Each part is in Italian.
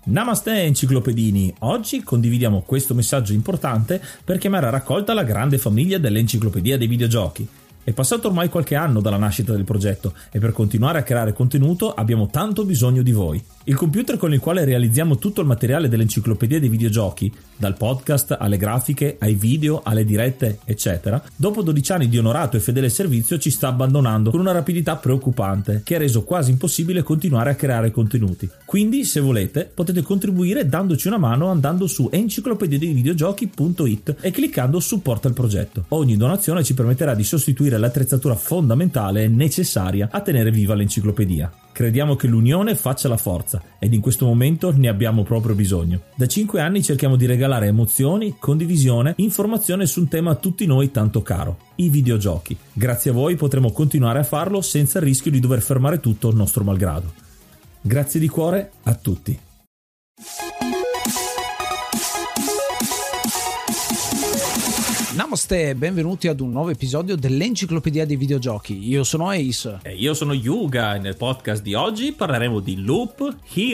Namaste enciclopedini, oggi condividiamo questo messaggio importante per chiamare a raccolta la grande famiglia dell'Enciclopedia dei Videogiochi. È passato ormai qualche anno dalla nascita del progetto e per continuare a creare contenuto abbiamo tanto bisogno di voi. Il computer con il quale realizziamo tutto il materiale dell'Enciclopedia dei Videogiochi, dal podcast alle grafiche, ai video, alle dirette, eccetera, dopo 12 anni di onorato e fedele servizio ci sta abbandonando con una rapidità preoccupante che ha reso quasi impossibile continuare a creare contenuti. Quindi, se volete, potete contribuire dandoci una mano andando su enciclopediadeivideogiochi.it e cliccando supporta il progetto. Ogni donazione ci permetterà di sostituire l'attrezzatura fondamentale e necessaria a tenere viva l'enciclopedia. Crediamo che l'unione faccia la forza ed in questo momento ne abbiamo proprio bisogno. Da 5 anni cerchiamo di regalare emozioni, condivisione, informazione su un tema a tutti noi tanto caro, i videogiochi. Grazie a voi potremo continuare a farlo senza il rischio di dover fermare tutto nostro malgrado. Grazie di cuore a tutti. Namaste, benvenuti ad un nuovo episodio dell'Enciclopedia dei Videogiochi. Io sono Ace. E io sono Yuga e nel podcast di oggi parleremo di Loop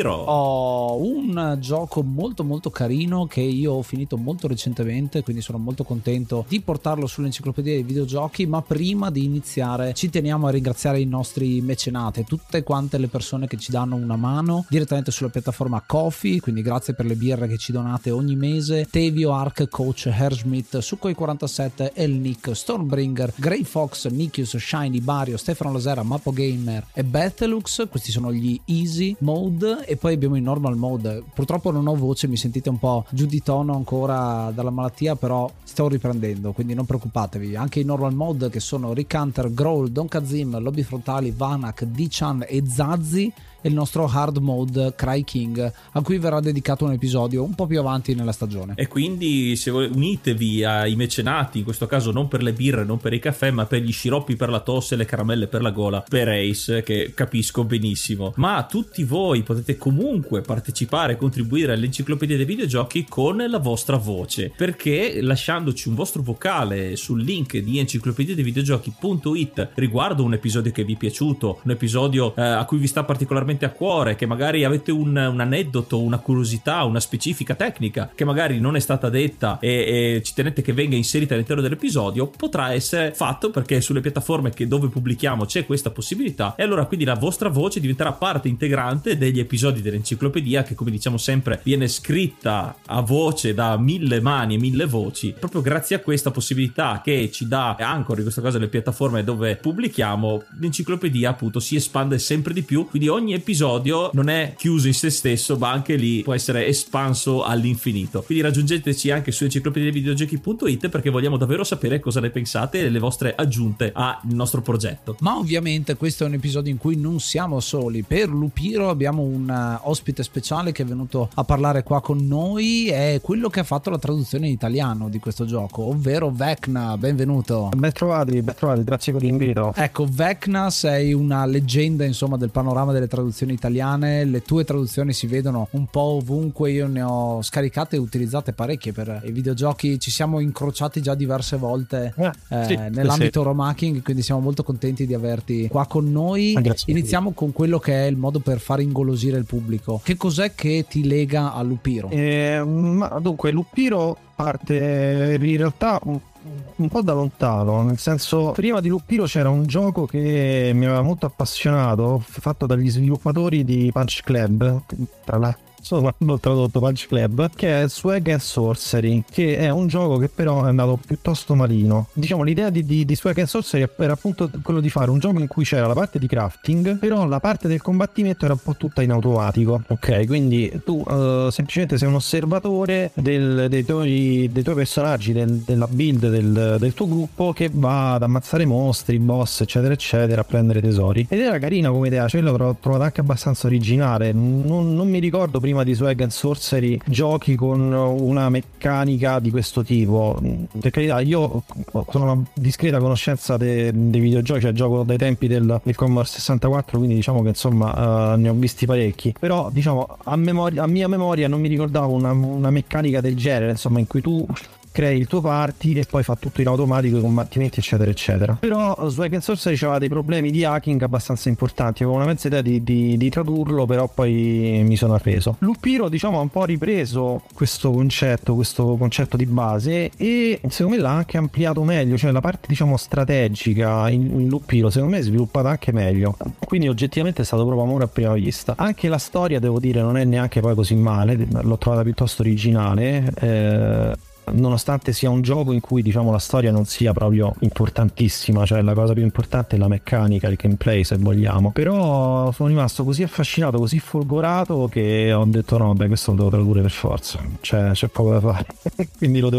Hero. Un gioco molto carino che io ho finito molto recentemente, quindi sono molto contento di portarlo sull'Enciclopedia dei Videogiochi. Ma prima di iniziare ci teniamo a ringraziare i nostri mecenate, tutte quante le persone che ci danno una mano direttamente sulla piattaforma Ko-fi, quindi grazie per le birre che ci donate ogni mese. Tevio, Ark, Coach, Herschmidt, Sukhoi 47, El Nick, Stormbringer, Grey Fox, Nikius, Shiny, Bario, Stefano Lasera, Mappo Gamer e Bethelux. Questi sono gli easy mode e poi abbiamo il normal mode. Purtroppo non ho voce, mi sentite un po' giù di tono ancora dalla malattia, però sto riprendendo, quindi non preoccupatevi. Anche i normal mode, che sono Rick Hunter, Growl, Don Kazim, Lobby Frontali, Vanak, D-Chan e Zazzi, e il nostro hard mode Cry King, a cui verrà dedicato un episodio un po' più avanti nella stagione. E quindi se unitevi ai mecenati, in questo caso non per le birre, non per i caffè, ma per gli sciroppi per la tosse e le caramelle per la gola, per Ace, che capisco benissimo. Ma tutti voi potete comunque partecipare e contribuire all'Enciclopedia dei Videogiochi con la vostra voce, perché lasciandoci un vostro vocale sul link di enciclopediadeivideogiochi.it riguardo un episodio che vi è piaciuto, un episodio a cui vi sta particolarmente a cuore, che magari avete un aneddoto, una curiosità, una specifica tecnica che magari non è stata detta e ci tenete che venga inserita all'interno dell'episodio, potrà essere fatto, perché sulle piattaforme dove pubblichiamo c'è questa possibilità, e allora quindi la vostra voce diventerà parte integrante degli episodi dell'enciclopedia, che come diciamo sempre viene scritta a voce da 1000 mani e 1000 voci. Proprio grazie a questa possibilità che ci dà Anchor, in questo caso le piattaforme dove pubblichiamo, l'enciclopedia appunto si espande sempre di più, quindi ogni episodio non è chiuso in se stesso, ma anche lì può essere espanso all'infinito. Quindi raggiungeteci anche su enciclopediadeivideogiochi.it, perché vogliamo davvero sapere cosa ne pensate e le vostre aggiunte al nostro progetto. Ma ovviamente questo è un episodio in cui non siamo soli. Per Loop Hero abbiamo un ospite speciale che è venuto a parlare qua con noi, è quello che ha fatto la traduzione in italiano di questo gioco, ovvero Vecna. Benvenuto. Ben trovati, grazie per l'invito. Ecco, Vecna, sei una leggenda insomma del panorama delle traduzioni italiane. Le tue traduzioni si vedono un po' ovunque, io ne ho scaricate e utilizzate parecchie per i videogiochi, ci siamo incrociati già diverse volte nell'ambito Euromaching, quindi siamo molto contenti di averti qua con noi. Iniziamo con quello che è il modo per far ingolosire il pubblico. Che cos'è che ti lega a Loop Hero? Dunque Loop Hero parte in realtà un po' da lontano, nel senso, prima di Loop Hero c'era un gioco che mi aveva molto appassionato, fatto dagli sviluppatori di Punch Club, tra l'altro hanno tradotto Punch Club, che è Swag and Sorcery, che è un gioco che però è andato piuttosto malino. Diciamo, l'idea di Swag and Sorcery era appunto quello di fare un gioco in cui c'era la parte di crafting, però la parte del combattimento era un po' tutta in automatico, ok? Quindi tu semplicemente sei un osservatore dei tuoi personaggi, della build del tuo gruppo, che va ad ammazzare mostri, boss, eccetera eccetera, a prendere tesori. Ed era carina come idea, cioè l'ho trovata anche abbastanza originale. Non mi ricordo prima di Swag and Sorcery giochi con una meccanica di questo tipo. Per carità, io sono una discreta conoscenza dei videogiochi, cioè gioco dai tempi del Commodore 64, quindi diciamo che insomma ne ho visti parecchi, però diciamo a mia memoria non mi ricordavo una meccanica del genere, insomma, in cui tu crei il tuo party e poi fa tutto in automatico, i combattimenti eccetera eccetera. Però Swag and Sorcery aveva dei problemi di hacking abbastanza importanti, avevo una mezza idea di tradurlo, però poi mi sono arreso. Loop Hero diciamo ha un po' ripreso questo concetto di base e secondo me l'ha anche ampliato meglio, cioè la parte diciamo strategica in Loop Hero secondo me è sviluppata anche meglio, quindi oggettivamente è stato proprio amore a prima vista. Anche la storia devo dire non è neanche poi così male, l'ho trovata piuttosto originale, nonostante sia un gioco in cui diciamo la storia non sia proprio importantissima, cioè la cosa più importante è la meccanica, il gameplay se vogliamo, però sono rimasto così affascinato, così folgorato che ho detto no beh, questo lo devo tradurre per forza, cioè c'è poco da fare quindi lo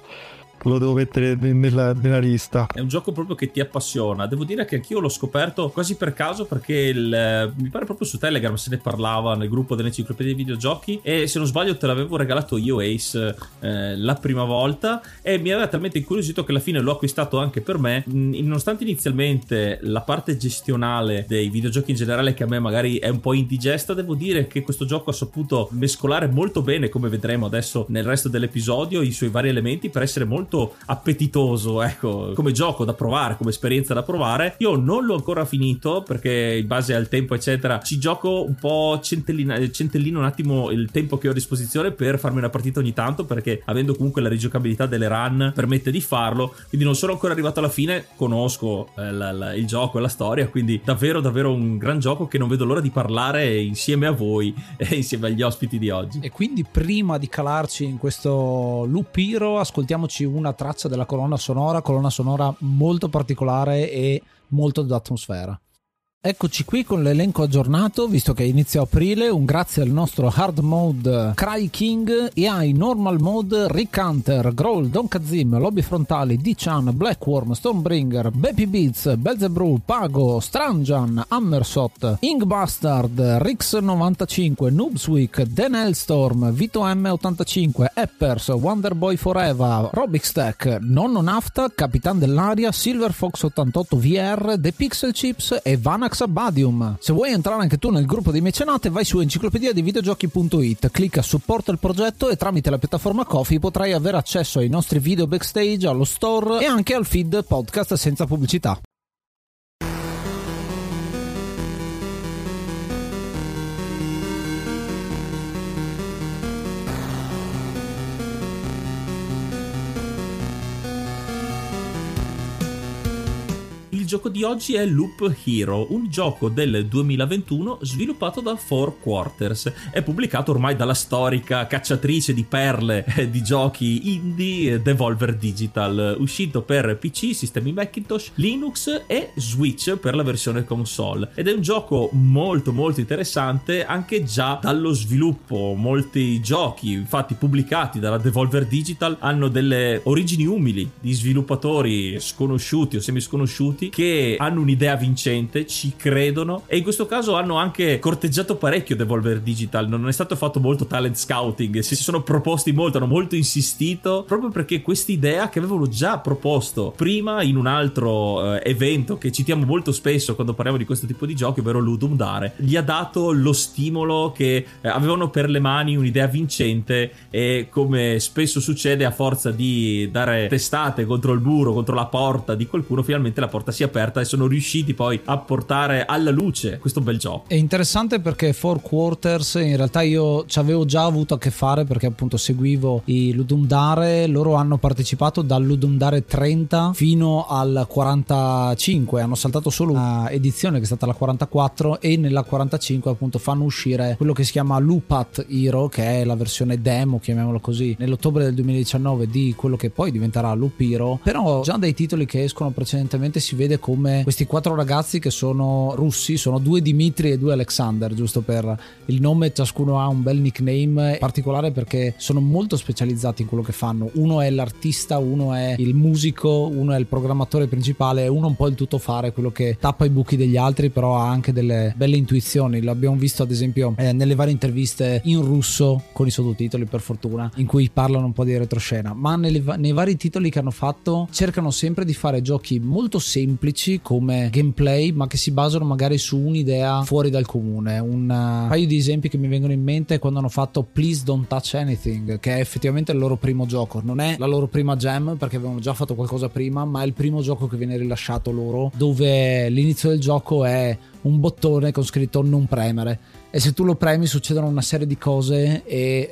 devo mettere nella lista. È un gioco proprio che ti appassiona. Devo dire che anch'io l'ho scoperto quasi per caso, perché mi pare proprio su Telegram se ne parlava nel gruppo dell'enciclopedia dei videogiochi, e se non sbaglio te l'avevo regalato io Ace la prima volta, e mi aveva talmente incuriosito che alla fine l'ho acquistato anche per me. Nonostante inizialmente la parte gestionale dei videogiochi in generale che a me magari è un po' indigesta, devo dire che questo gioco ha saputo mescolare molto bene, come vedremo adesso nel resto dell'episodio, i suoi vari elementi per essere molto appetitoso, ecco, come gioco da provare, come esperienza da provare. Io non l'ho ancora finito perché in base al tempo eccetera ci gioco un po' centellino un attimo il tempo che ho a disposizione per farmi una partita ogni tanto, perché avendo comunque la rigiocabilità delle run permette di farlo, quindi non sono ancora arrivato alla fine, conosco il gioco e la storia, quindi davvero davvero un gran gioco che non vedo l'ora di parlare insieme a voi e insieme agli ospiti di oggi. E quindi prima di calarci in questo Loop Hero ascoltiamoci una traccia della colonna sonora molto particolare e molto d'atmosfera. Eccoci qui con l'elenco aggiornato, visto che è inizio aprile. Un grazie al nostro hard mode Cry King e ai normal mode Rick Hunter, Growl, Don Kazim, Lobby Frontali, D-Chan, Blackworm, Stormbringer, Baby Beats, Belzebrew, Pago, Stranjan, Hammersot, Ink Bastard, Rix95, Noobsweek, Dan Hellstorm, Vito M85, Eppers, Wonderboy Forever, Robixtech, Nonno Nafta, Capitan dell'Aria, Silver Fox 88 VR, The Pixel Chips e Vanax Abadium. Se vuoi entrare anche tu nel gruppo dei mecenate, vai su enciclopedia dei videogiochi.it, clicca supporta il progetto e tramite la piattaforma Ko-fi potrai avere accesso ai nostri video backstage, allo store e anche al feed podcast senza pubblicità. Il gioco di oggi è Loop Hero, un gioco del 2021 sviluppato da Four Quarters. È pubblicato ormai dalla storica cacciatrice di perle di giochi indie Devolver Digital, uscito per PC, sistemi Macintosh, Linux e Switch per la versione console. Ed è un gioco molto molto interessante anche già dallo sviluppo. Molti giochi infatti pubblicati dalla Devolver Digital hanno delle origini umili di sviluppatori sconosciuti o semisconosciuti che hanno un'idea vincente, ci credono, e in questo caso hanno anche corteggiato parecchio Devolver Digital. Non è stato fatto molto talent scouting, si sono proposti molto, hanno molto insistito, proprio perché quest'idea che avevano già proposto prima in un altro evento che citiamo molto spesso quando parliamo di questo tipo di giochi, ovvero Ludum Dare, gli ha dato lo stimolo che avevano per le mani un'idea vincente, e come spesso succede, a forza di dare testate contro il muro, contro la porta di qualcuno, finalmente la porta si è aperta e sono riusciti poi a portare alla luce questo bel gioco. È interessante perché Four Quarters in realtà io ci avevo già avuto a che fare, perché appunto seguivo i Ludum Dare. Loro hanno partecipato dal Ludum Dare 30 fino al 45, hanno saltato solo una edizione che è stata la 44, e nella 45 appunto fanno uscire quello che si chiama Loopat Hero, che è la versione demo, chiamiamolo così, nell'ottobre del 2019 di quello che poi diventerà Loop Hero. Però già dai titoli che escono precedentemente si vede come questi 4 ragazzi, che sono russi, sono 2 Dimitri e 2 Alexander, giusto per il nome, ciascuno ha un bel nickname particolare perché sono molto specializzati in quello che fanno. Uno è l'artista, uno è il musico, uno è il programmatore principale, uno un po' il tuttofare, quello che tappa i buchi degli altri, però ha anche delle belle intuizioni. L'abbiamo visto ad esempio nelle varie interviste in russo con i sottotitoli, per fortuna, in cui parlano un po' di retroscena, ma nei vari titoli che hanno fatto cercano sempre di fare giochi molto semplici semplici come gameplay, ma che si basano magari su un'idea fuori dal comune. Un paio di esempi che mi vengono in mente è quando hanno fatto Please Don't Touch Anything, che è effettivamente il loro primo gioco. Non è la loro prima jam, perché avevano già fatto qualcosa prima, ma è il primo gioco che viene rilasciato loro, dove l'inizio del gioco è un bottone con scritto non premere, e se tu lo premi succedono una serie di cose e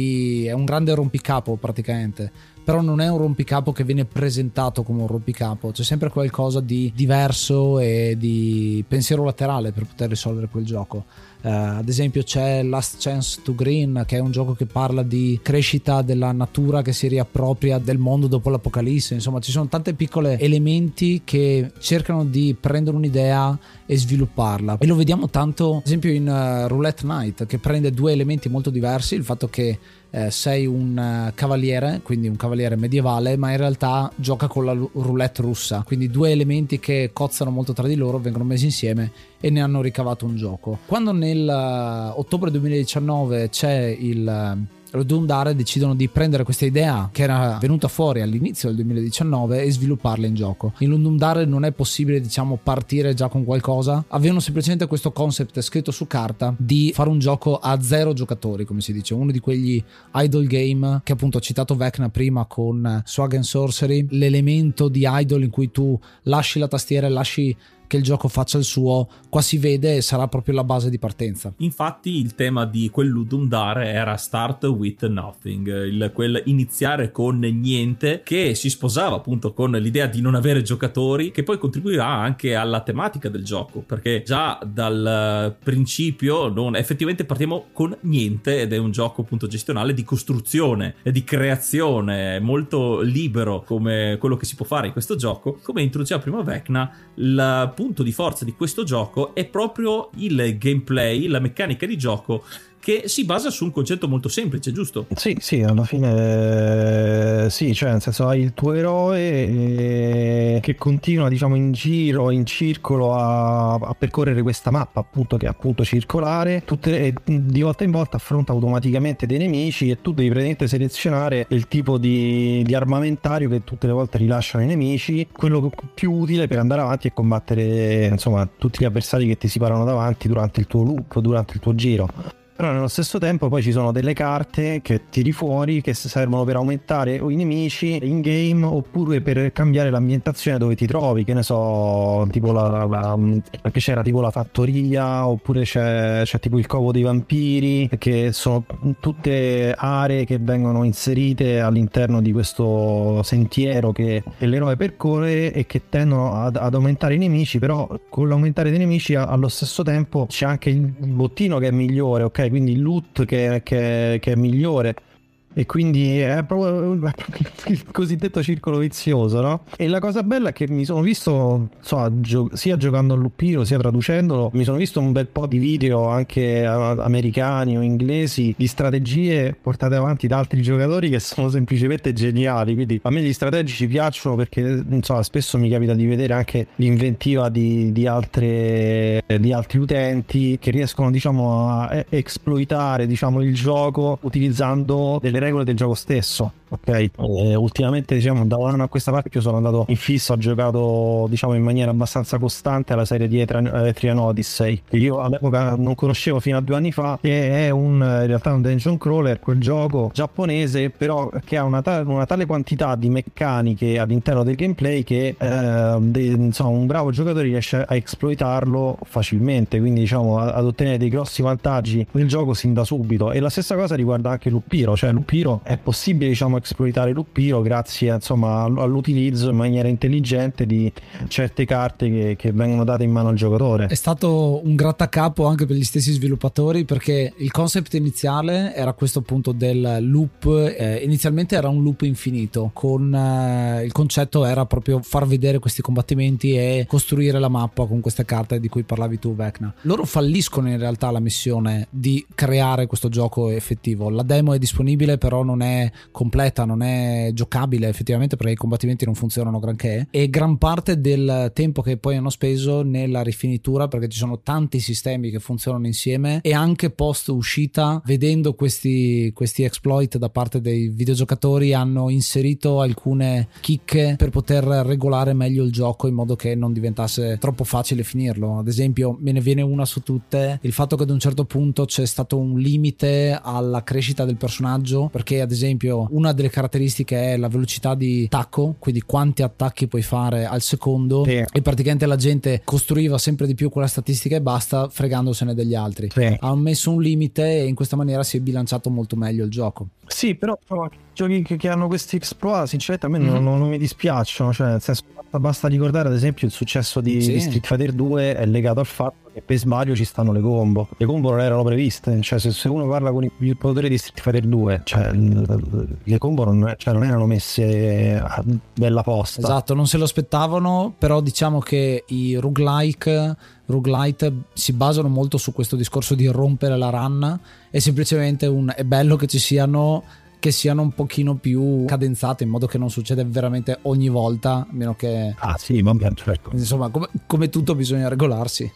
è un grande rompicapo praticamente. Però non è un rompicapo che viene presentato come un rompicapo, c'è sempre qualcosa di diverso e di pensiero laterale per poter risolvere quel gioco. Ad esempio c'è Last Chance to Green, che è un gioco che parla di crescita della natura che si riappropria del mondo dopo l'apocalisse. Insomma, ci sono tanti piccoli elementi che cercano di prendere un'idea e svilupparla, e lo vediamo tanto ad esempio in Roulette Knight, che prende due elementi molto diversi: il fatto che sei un cavaliere, quindi un cavaliere medievale, ma in realtà gioca con la roulette russa, quindi due elementi che cozzano molto tra di loro, vengono messi insieme e ne hanno ricavato un gioco. Quando nel ottobre 2019 c'è lo Doom Dare, decidono di prendere questa idea che era venuta fuori all'inizio del 2019 e svilupparla in gioco. In Doom Dare non è possibile, diciamo, partire già con qualcosa. Avevano semplicemente questo concept scritto su carta di fare un gioco a 0 giocatori, come si dice, uno di quegli idle game che appunto ho citato Vecna prima con Swag and Sorcery, l'elemento di idle in cui tu lasci la tastiera e lasci che il gioco faccia il suo. Qua si vede e sarà proprio la base di partenza. Infatti il tema di quel Ludum Dare era Start with Nothing, quel iniziare con niente, che si sposava appunto con l'idea di non avere giocatori, che poi contribuirà anche alla tematica del gioco, perché già dal principio effettivamente partiamo con niente, ed è un gioco appunto gestionale di costruzione e di creazione, molto libero come quello che si può fare in questo gioco. Come introduceva prima Vecna, il punto di forza di questo gioco è proprio il gameplay, la meccanica di gioco, che si basa su un concetto molto semplice, giusto? Sì, alla fine sì, cioè nel senso hai il tuo eroe che continua, diciamo, in giro, in circolo a percorrere questa mappa, appunto, che è appunto circolare, di volta in volta affronta automaticamente dei nemici, e tu devi praticamente selezionare il tipo di armamentario che tutte le volte rilasciano i nemici, quello più utile per andare avanti e combattere, insomma, tutti gli avversari che ti si parano davanti durante il tuo loop, durante il tuo giro. Però nello stesso tempo poi ci sono delle carte che tiri fuori che servono per aumentare i nemici in game, oppure per cambiare l'ambientazione dove ti trovi, che ne so, tipo perché c'era tipo la fattoria, oppure c'è tipo il covo dei vampiri, che sono tutte aree che vengono inserite all'interno di questo sentiero che l'eroe percorre e che tendono ad aumentare i nemici. Però con l'aumentare dei nemici allo stesso tempo c'è anche il bottino che è migliore, ok? Quindi il loot che è migliore, e quindi è proprio il cosiddetto circolo vizioso, no? E la cosa bella è che mi sono visto, sia giocando a Lupiro sia traducendolo, mi sono visto un bel po' di video anche americani o inglesi di strategie portate avanti da altri giocatori che sono semplicemente geniali. Quindi a me gli strategici piacciono perché spesso mi capita di vedere anche l'inventiva di altri utenti che riescono, diciamo, a esploitare, diciamo, il gioco utilizzando delle regole del gioco stesso. Ok, ultimamente, diciamo, da un anno a questa parte io sono andato in fissa, ho giocato, diciamo, in maniera abbastanza costante alla serie di Etrian Odyssey, che io all'epoca non conoscevo fino a 2 anni fa, che è in realtà un dungeon crawler, quel gioco giapponese, però che ha una tale quantità di meccaniche all'interno del gameplay che un bravo giocatore riesce a esploitarlo facilmente, quindi, diciamo, ad ottenere dei grossi vantaggi nel gioco sin da subito. E la stessa cosa riguarda anche Lupiro, cioè Lupiro è possibile, diciamo, esploitare Lupiro grazie, insomma, all'utilizzo in maniera intelligente di certe carte che vengono date in mano al giocatore. È stato un grattacapo anche per gli stessi sviluppatori, perché il concept iniziale era questo, appunto, del loop. Inizialmente era un loop infinito, con il concetto era proprio far vedere questi combattimenti e costruire la mappa con queste carte di cui parlavi tu, Vecna. Loro falliscono in realtà la missione di creare questo gioco effettivo. La demo è disponibile, però non è completa, non è giocabile effettivamente perché i combattimenti non funzionano granché, e gran parte del tempo che poi hanno speso nella rifinitura, perché ci sono tanti sistemi che funzionano insieme, e anche post uscita, vedendo questi exploit da parte dei videogiocatori, hanno inserito alcune chicche per poter regolare meglio il gioco in modo che non diventasse troppo facile finirlo. Ad esempio, me ne viene una su tutte: il fatto che ad un certo punto c'è stato un limite alla crescita del personaggio, perché ad esempio una delle caratteristiche è la velocità di attacco, quindi quanti attacchi puoi fare al secondo, sì, e praticamente la gente costruiva sempre di più quella statistica e basta, fregandosene degli altri. sì. Hanno messo un limite e in questa maniera si è bilanciato molto meglio il gioco. Sì, però giochi che hanno questi exploit sinceramente a me non mi dispiacciono, cioè nel senso, basta ricordare ad esempio il successo di Street Fighter 2 è legato al fatto che per sbaglio ci stanno le combo non erano previste, cioè se uno parla con il produttore di Street Fighter 2, cioè le combo non erano messe a bella posta. Esatto, non se lo aspettavano, però diciamo che i roguelite si basano molto su questo discorso di rompere la run, e semplicemente è bello che siano un pochino più cadenzate, in modo che non succede veramente ogni volta, a meno che sì, vabbè, certo. Insomma, come tutto bisogna regolarsi.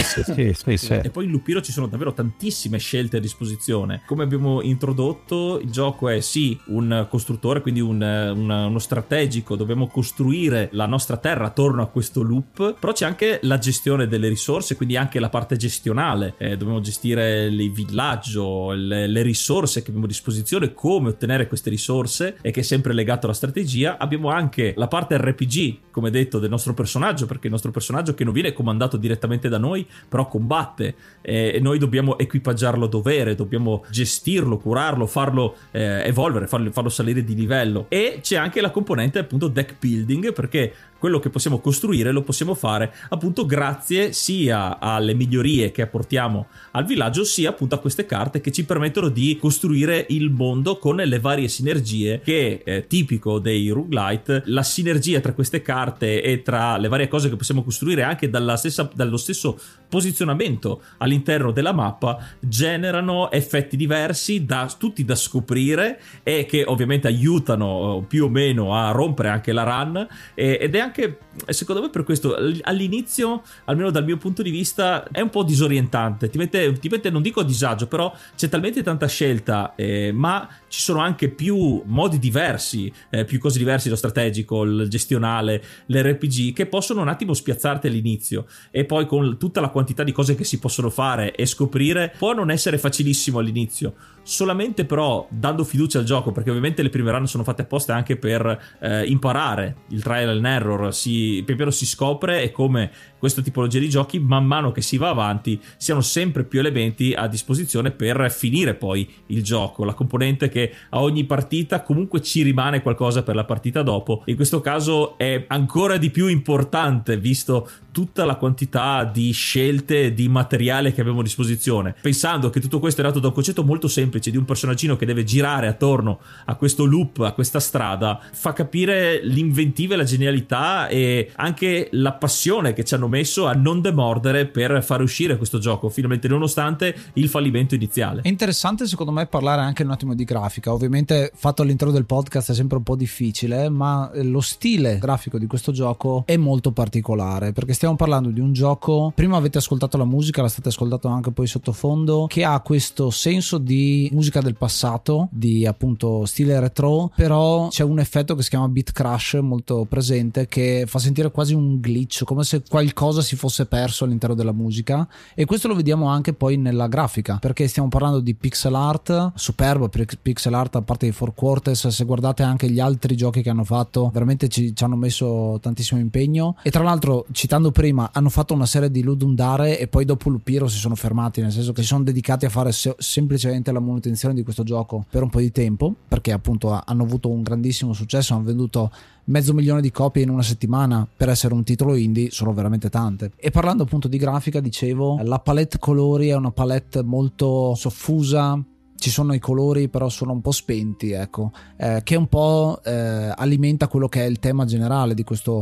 Sì. E poi in Lupiro ci sono davvero tantissime scelte a disposizione. Come abbiamo introdotto, il gioco è sì un costruttore, quindi uno strategico, dobbiamo costruire la nostra terra attorno a questo loop, però c'è anche la gestione delle risorse, quindi anche la parte gestionale, dobbiamo gestire il villaggio, le risorse che abbiamo a disposizione, come ottenere queste risorse, e che è sempre legato alla strategia. Abbiamo anche la parte RPG, come detto, del nostro personaggio, perché il nostro personaggio, che non viene comandato direttamente da noi, però combatte, e noi dobbiamo equipaggiarlo a dovere, dobbiamo gestirlo, curarlo, farlo evolvere, farlo salire di livello. E c'è anche la componente appunto deck building, perché quello che possiamo costruire lo possiamo fare appunto grazie sia alle migliorie che apportiamo al villaggio, sia appunto a queste carte che ci permettono di costruire il mondo con le varie sinergie, che è tipico dei roguelite. La sinergia tra queste carte e tra le varie cose che possiamo costruire, anche dallo stesso posizionamento all'interno della mappa, generano effetti diversi, tutti da scoprire, e che ovviamente aiutano più o meno a rompere anche la run. Ed è anche, secondo me, per questo all'inizio, almeno dal mio punto di vista, è un po' disorientante, ti mette non dico a disagio, però c'è talmente tanta scelta, ma ci sono anche più modi diversi, più cose diverse, lo strategico, il gestionale, l'RPG, che possono un attimo spiazzarti all'inizio, e poi con tutta la quantità di cose che si possono fare e scoprire può non essere facilissimo all'inizio. Solamente però dando fiducia al gioco, perché ovviamente le prime run sono fatte apposta anche per imparare, il trial and error, pian piano si scopre, e come questa tipologia di giochi, man mano che si va avanti, siano sempre più elementi a disposizione per finire poi il gioco, la componente che a ogni partita comunque ci rimane qualcosa per la partita dopo. In questo caso è ancora di più importante, visto tutta la quantità di scelte, di materiale che abbiamo a disposizione, pensando che tutto questo è dato da un concetto molto semplice di un personaggino che deve girare attorno a questo loop, a questa strada. Fa capire l'inventiva e la genialità, e anche la passione che ci hanno messo a non demordere per fare uscire questo gioco finalmente, nonostante il fallimento iniziale. È interessante secondo me parlare anche un attimo di grafica. Ovviamente, fatto all'interno del podcast, è sempre un po' difficile, ma lo stile grafico di questo gioco è molto particolare, perché stiamo parlando di un gioco, prima avete ascoltato la musica, la state ascoltando anche poi sottofondo, che ha questo senso di musica del passato, di appunto stile retro, però c'è un effetto che si chiama beat crash molto presente, che fa sentire quasi un glitch, come se qualcosa si fosse perso all'interno della musica. E questo lo vediamo anche poi nella grafica, perché stiamo parlando di pixel art, superbo pixel art, a parte i Four Quarters. Se guardate anche gli altri giochi che hanno fatto, veramente ci hanno messo tantissimo impegno. E tra l'altro, citando prima, hanno fatto una serie di Ludum Dare e poi dopo Lupiro si sono fermati, nel senso che si sono dedicati a fare semplicemente la manutenzione di questo gioco per un po' di tempo, perché appunto hanno avuto un grandissimo successo, hanno venduto 500.000 di copie in una settimana. Per essere un titolo indie sono veramente tante. E parlando appunto di grafica, dicevo, la palette colori è una palette molto soffusa, ci sono i colori però sono un po' spenti, ecco, che un po' alimenta quello che è il tema generale di questo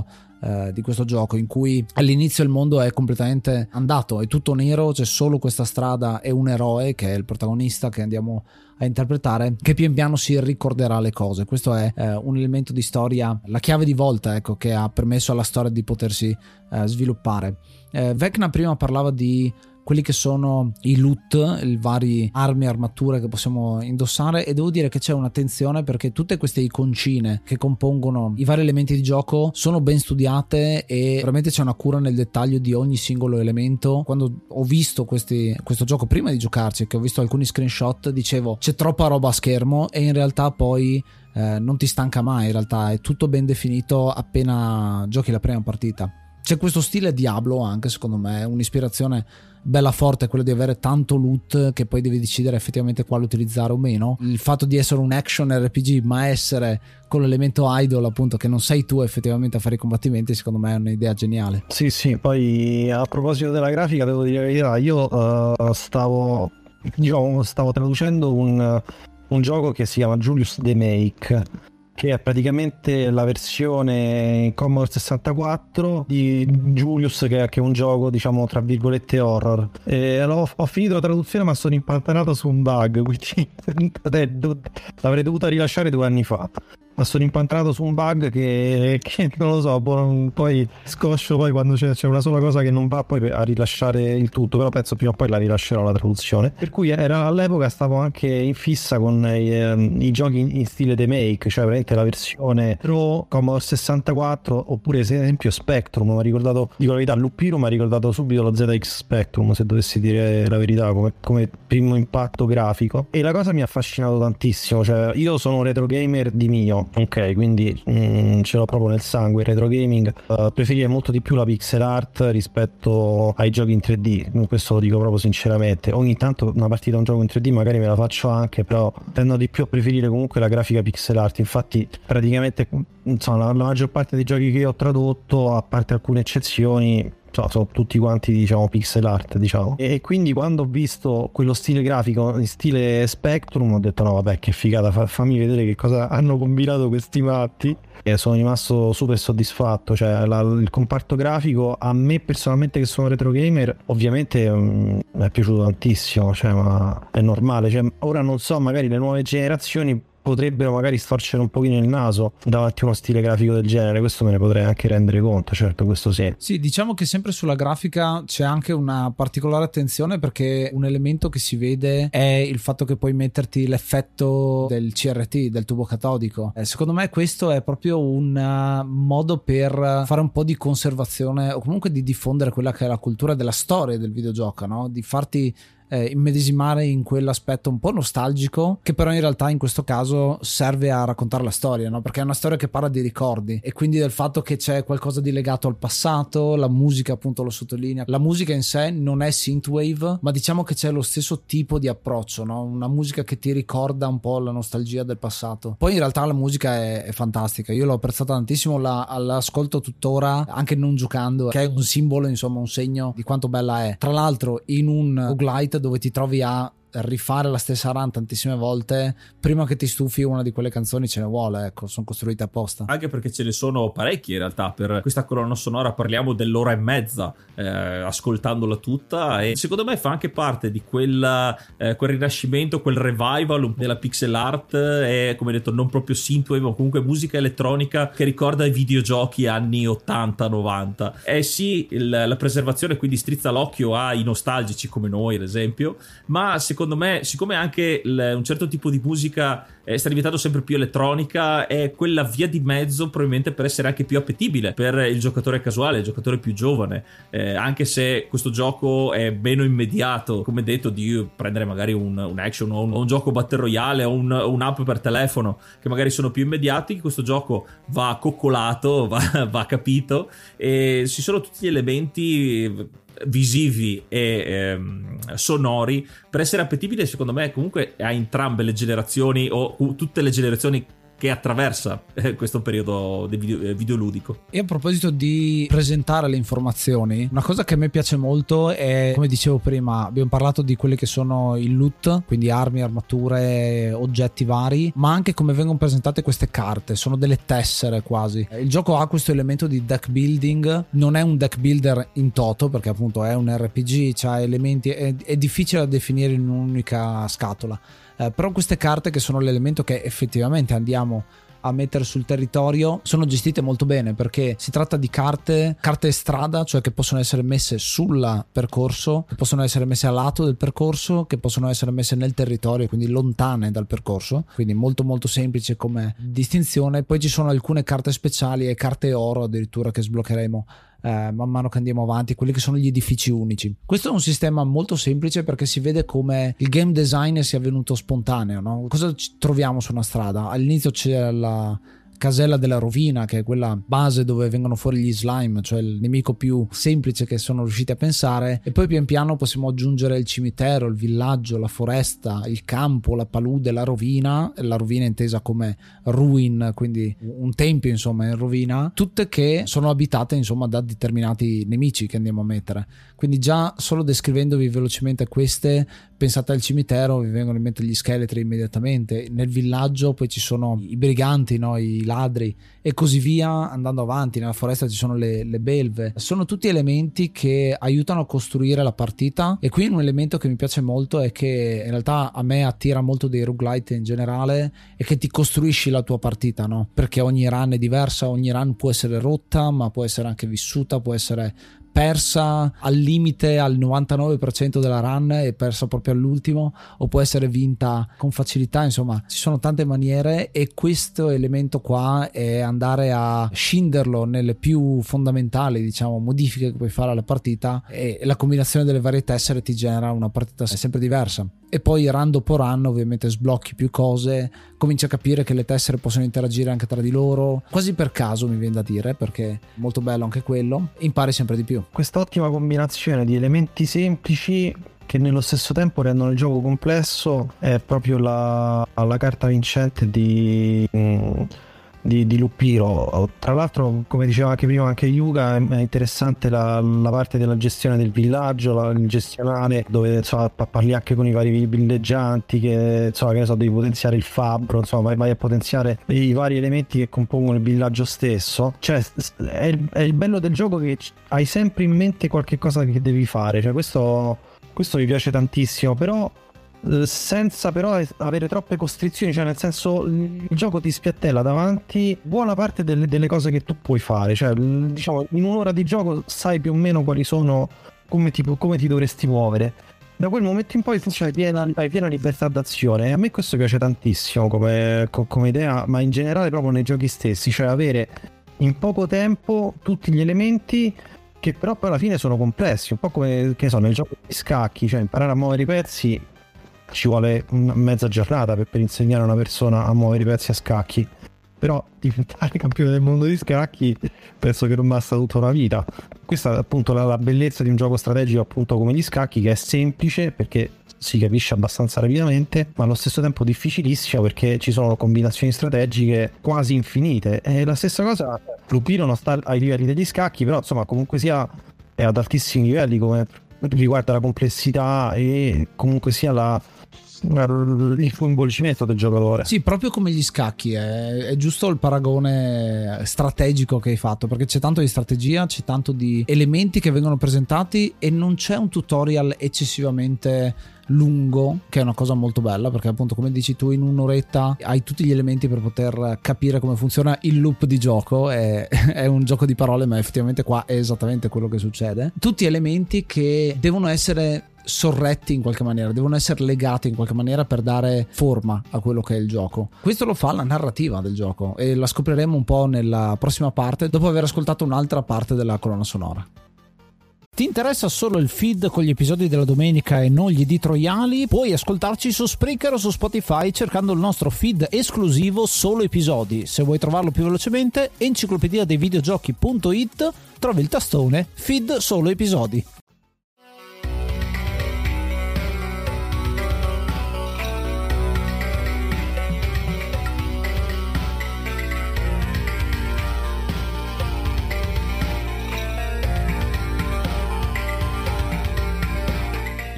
di questo gioco, in cui all'inizio il mondo è completamente andato, è tutto nero, c'è solo questa strada e un eroe che è il protagonista che andiamo a interpretare, che pian piano si ricorderà le cose. Questo è un elemento di storia, la chiave di volta, ecco, che ha permesso alla storia di potersi sviluppare. Vecna prima parlava di quelli che sono i loot, i vari armi e armature che possiamo indossare, e devo dire che c'è un'attenzione, perché tutte queste iconcine che compongono i vari elementi di gioco sono ben studiate e veramente c'è una cura nel dettaglio di ogni singolo elemento. Quando ho visto questo gioco prima di giocarci, che ho visto alcuni screenshot, dicevo c'è troppa roba a schermo, e in realtà poi non ti stanca mai, in realtà è tutto ben definito appena giochi la prima partita. C'è questo stile Diablo anche, secondo me, un'ispirazione bella forte, quello di avere tanto loot che poi devi decidere effettivamente quale utilizzare o meno. Il fatto di essere un action RPG ma essere con l'elemento idle, appunto, che non sei tu effettivamente a fare i combattimenti, secondo me è un'idea geniale. Sì, poi a proposito della grafica devo dire la verità, io stavo traducendo un gioco che si chiama Julius the Make, che è praticamente la versione Commodore 64 di Julius, che è un gioco, diciamo, tra virgolette horror. E ho finito la traduzione, ma sono impantanato su un bug, quindi l'avrei dovuta rilasciare 2 anni fa. Ma sono impantanato su un bug che non lo so, poi scoscio poi quando c'è una sola cosa che non va poi a rilasciare il tutto, però penso prima o poi la rilascerò la traduzione. Per cui all'epoca stavo anche in fissa con i giochi in stile The Make, cioè veramente la versione Pro Commodore 64, oppure ad esempio Spectrum. Mi ha ricordato, dico la verità, Lupiro mi ha ricordato subito lo ZX Spectrum, se dovessi dire la verità, come primo impatto grafico. E la cosa mi ha affascinato tantissimo, cioè io sono un retro gamer di mio, ok, quindi ce l'ho proprio nel sangue il retro gaming. Preferire molto di più la pixel art rispetto ai giochi in 3D, questo lo dico proprio sinceramente. Ogni tanto una partita a un gioco in 3D magari me la faccio anche, però tendo di più a preferire comunque la grafica pixel art. Infatti praticamente, insomma, la maggior parte dei giochi che io ho tradotto, a parte alcune eccezioni, sono tutti quanti, diciamo, pixel art, diciamo. E quindi quando ho visto quello stile grafico in stile Spectrum ho detto no vabbè, che figata, fammi vedere che cosa hanno combinato questi matti, e sono rimasto super soddisfatto. Cioè il comparto grafico a me personalmente, che sono retro gamer, ovviamente mi è piaciuto tantissimo, cioè, ma è normale, cioè, ora non so, magari le nuove generazioni potrebbero magari storcere un pochino il naso davanti a uno stile grafico del genere, questo me ne potrei anche rendere conto, certo, questo sì. Sì, diciamo che sempre sulla grafica c'è anche una particolare attenzione, perché un elemento che si vede è il fatto che puoi metterti l'effetto del CRT, del tubo catodico. Secondo me questo è proprio un modo per fare un po' di conservazione, o comunque di diffondere quella che è la cultura della storia del videogioco, no? Di farti immedesimare in quell'aspetto un po' nostalgico, che però in realtà in questo caso serve a raccontare la storia, no? Perché è una storia che parla di ricordi, e quindi del fatto che c'è qualcosa di legato al passato. La musica appunto lo sottolinea, la musica in sé non è synthwave, ma diciamo che c'è lo stesso tipo di approccio, no? Una musica che ti ricorda un po' la nostalgia del passato. Poi in realtà la musica è fantastica, io l'ho apprezzata tantissimo, l'ascolto tuttora anche non giocando, che è un simbolo, insomma, un segno di quanto bella è. Tra l'altro in un roguelite dove ti trovi a rifare la stessa run tantissime volte, prima che ti stufi una di quelle canzoni ce ne vuole, ecco, sono costruite apposta. Anche perché ce ne sono parecchie in realtà per questa colonna sonora, parliamo dell'ora e mezza ascoltandola tutta, e secondo me fa anche parte di quel rinascimento, quel revival della pixel art, e come detto non proprio synthwave, o comunque musica elettronica che ricorda i videogiochi anni 80-90. Sì, la preservazione quindi strizza l'occhio ai nostalgici come noi ad esempio, ma secondo me, siccome anche un certo tipo di musica sta diventando sempre più elettronica, è quella via di mezzo probabilmente per essere anche più appetibile per il giocatore casuale, il giocatore più giovane, anche se questo gioco è meno immediato, come detto, di prendere magari un action o un gioco battle royale o un'app per telefono che magari sono più immediati. Questo gioco va coccolato, va capito, e ci sono tutti gli elementi visivi e sonori per essere appetibile, secondo me, comunque a entrambe le generazioni, o tutte le generazioni che attraversa questo periodo videoludico. E a proposito di presentare le informazioni, una cosa che a me piace molto è, come dicevo prima, abbiamo parlato di quelli che sono il loot, quindi armi, armature, oggetti vari, ma anche come vengono presentate queste carte. Sono delle tessere quasi. Il gioco ha questo elemento di deck building, non è un deck builder in toto perché appunto è un RPG, c'ha elementi, è difficile da definire in un'unica scatola, però queste carte, che sono l'elemento che effettivamente andiamo a mettere sul territorio, sono gestite molto bene, perché si tratta di carte strada, cioè che possono essere messe sul percorso, che possono essere messe a lato del percorso, che possono essere messe nel territorio, quindi lontane dal percorso, quindi molto molto semplice come distinzione. Poi ci sono alcune carte speciali e carte oro addirittura che sbloccheremo man mano che andiamo avanti, quelli che sono gli edifici unici. Questo è un sistema molto semplice perché si vede come il game design sia venuto spontaneo, no? Cosa troviamo su una strada? All'inizio c'è la casella della rovina, che è quella base dove vengono fuori gli slime, cioè il nemico più semplice che sono riusciti a pensare, e poi pian piano possiamo aggiungere il cimitero, il villaggio, la foresta, il campo, la palude, la rovina intesa come ruin, quindi un tempio insomma in rovina, tutte che sono abitate insomma da determinati nemici che andiamo a mettere. Quindi già solo descrivendovi velocemente queste, pensate al cimitero, vi vengono in mente gli scheletri immediatamente. Nel villaggio poi ci sono i briganti, no? I ladri e così via, andando avanti. Nella foresta ci sono le belve. Sono tutti elementi che aiutano a costruire la partita. E qui un elemento che mi piace molto è che in realtà a me attira molto dei roguelite in generale, è che ti costruisci la tua partita, no? Perché ogni run è diversa, ogni run può essere rotta, ma può essere anche vissuta, può essere persa al limite al 99% della run e persa proprio all'ultimo, o può essere vinta con facilità. Insomma, ci sono tante maniere, e questo elemento qua è andare a scinderlo nelle più fondamentali, diciamo, modifiche che puoi fare alla partita, e la combinazione delle varie tessere ti genera una partita sempre diversa. E poi run dopo run ovviamente sblocchi più cose, cominci a capire che le tessere possono interagire anche tra di loro, quasi per caso mi viene da dire, perché è molto bello anche quello, impari sempre di più. Questa ottima combinazione di elementi semplici che nello stesso tempo rendono il gioco complesso è proprio la carta vincente di Lupiro. Tra l'altro, come diceva anche prima anche Yuga, è interessante la parte della gestione del villaggio, il gestionale, dove insomma parli anche con i vari villeggianti, che insomma, che ne so, devi potenziare il fabbro, insomma vai a potenziare i vari elementi che compongono il villaggio stesso. Cioè è il bello del gioco, che hai sempre in mente qualche cosa che devi fare. Cioè questo mi piace tantissimo, però senza però avere troppe costrizioni. Cioè nel senso, il gioco ti spiattella davanti buona parte delle cose che tu puoi fare. Cioè diciamo, in un'ora di gioco sai più o meno quali sono, come ti dovresti muovere. Da quel momento in poi hai piena libertà d'azione, e a me questo piace tantissimo come idea, ma in generale proprio nei giochi stessi. Cioè avere in poco tempo tutti gli elementi che però poi alla fine sono complessi, un po' come, che so, nel gioco di scacchi. Cioè imparare a muovere i pezzi ci vuole una mezza giornata per insegnare a una persona a muovere i pezzi a scacchi, però diventare campione del mondo di scacchi penso che non basta tutta una vita. Questa è appunto la bellezza di un gioco strategico appunto come gli scacchi, che è semplice perché si capisce abbastanza rapidamente, ma allo stesso tempo difficilissimo perché ci sono combinazioni strategiche quasi infinite. E la stessa cosa, Lupino non sta ai livelli degli scacchi, però insomma comunque sia è ad altissimi livelli come riguarda la complessità e comunque sia il coinvolgimento del giocatore. Sì, proprio come gli scacchi, è giusto il paragone strategico che hai fatto, perché c'è tanto di strategia, c'è tanto di elementi che vengono presentati e non c'è un tutorial eccessivamente lungo, che è una cosa molto bella, perché appunto come dici tu in un'oretta hai tutti gli elementi per poter capire come funziona il loop di gioco. È un gioco di parole, ma effettivamente qua è esattamente quello che succede. Tutti elementi che devono essere sorretti in qualche maniera, devono essere legati in qualche maniera per dare forma a quello che è il gioco. Questo lo fa la narrativa del gioco e la scopriremo un po' nella prossima parte, dopo aver ascoltato un'altra parte della colonna sonora. Ti interessa solo il feed con gli episodi della domenica e non gli editoriali? Puoi ascoltarci su Spreaker o su Spotify cercando il nostro feed esclusivo Solo Episodi. Se vuoi trovarlo più velocemente, enciclopedia dei videogiochi.it, trovi il tastone feed Solo Episodi.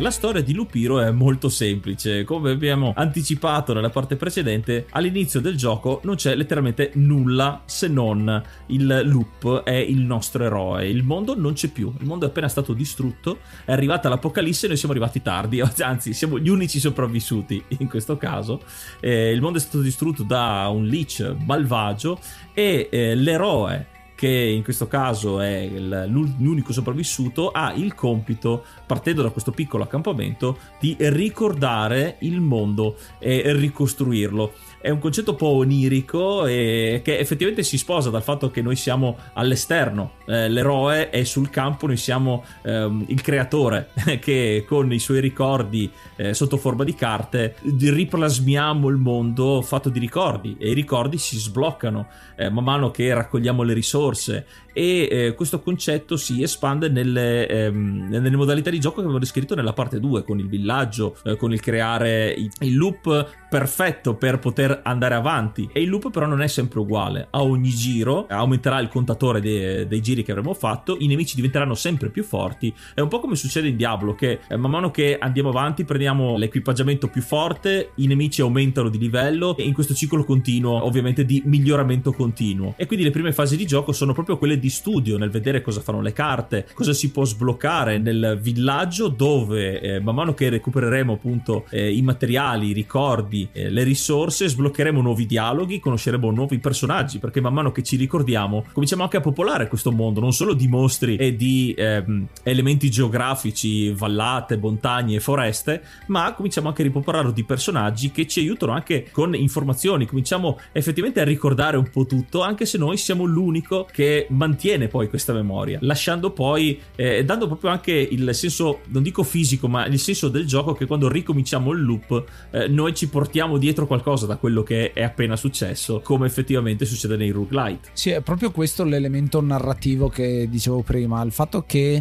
La storia di Lupiro è molto semplice, come abbiamo anticipato nella parte precedente. All'inizio del gioco non c'è letteralmente nulla se non il Lup è il nostro eroe. Il mondo non c'è più, il mondo è appena stato distrutto, è arrivata l'apocalisse e noi siamo arrivati tardi, anzi siamo gli unici sopravvissuti in questo caso. Il mondo è stato distrutto da un Lich malvagio e l'eroe, che in questo caso è l'unico sopravvissuto, ha il compito, partendo da questo piccolo accampamento, di ricordare il mondo e ricostruirlo. È un concetto un po' onirico e che effettivamente si sposa dal fatto che noi siamo all'esterno, l'eroe è sul campo, noi siamo il creatore che con i suoi ricordi sotto forma di carte riplasmiamo il mondo fatto di ricordi, e i ricordi si sbloccano man mano che raccogliamo le risorse, e questo concetto si espande nelle modalità di gioco che avevo descritto nella parte 2, con il villaggio, con il creare il loop perfetto per poter andare avanti. E il loop però non è sempre uguale, a ogni giro aumenterà il contatore dei giri che avremo fatto, i nemici diventeranno sempre più forti. È un po' come succede in Diablo, che man mano che andiamo avanti prendiamo l'equipaggiamento più forte, i nemici aumentano di livello, e in questo ciclo continuo ovviamente di miglioramento continuo. E quindi le prime fasi di gioco sono proprio quelle di studio, nel vedere cosa fanno le carte, cosa si può sbloccare nel villaggio, dove man mano che recupereremo appunto i materiali, i ricordi, le risorse, sbloccheremo nuovi dialoghi, conosceremo nuovi personaggi, perché man mano che ci ricordiamo cominciamo anche a popolare questo mondo, non solo di mostri e di elementi geografici, vallate, montagne e foreste, ma cominciamo anche a ripopolarlo di personaggi che ci aiutano anche con informazioni. Cominciamo effettivamente a ricordare un po' tutto, anche se noi siamo l'unico che mantiene poi questa memoria, lasciando poi dando proprio anche il senso, non dico fisico, ma il senso del gioco, che quando ricominciamo il loop noi ci portiamo dietro qualcosa da quello che è appena successo, come effettivamente succede nei roguelite. Sì, è proprio questo l'elemento narrativo che dicevo prima, il fatto che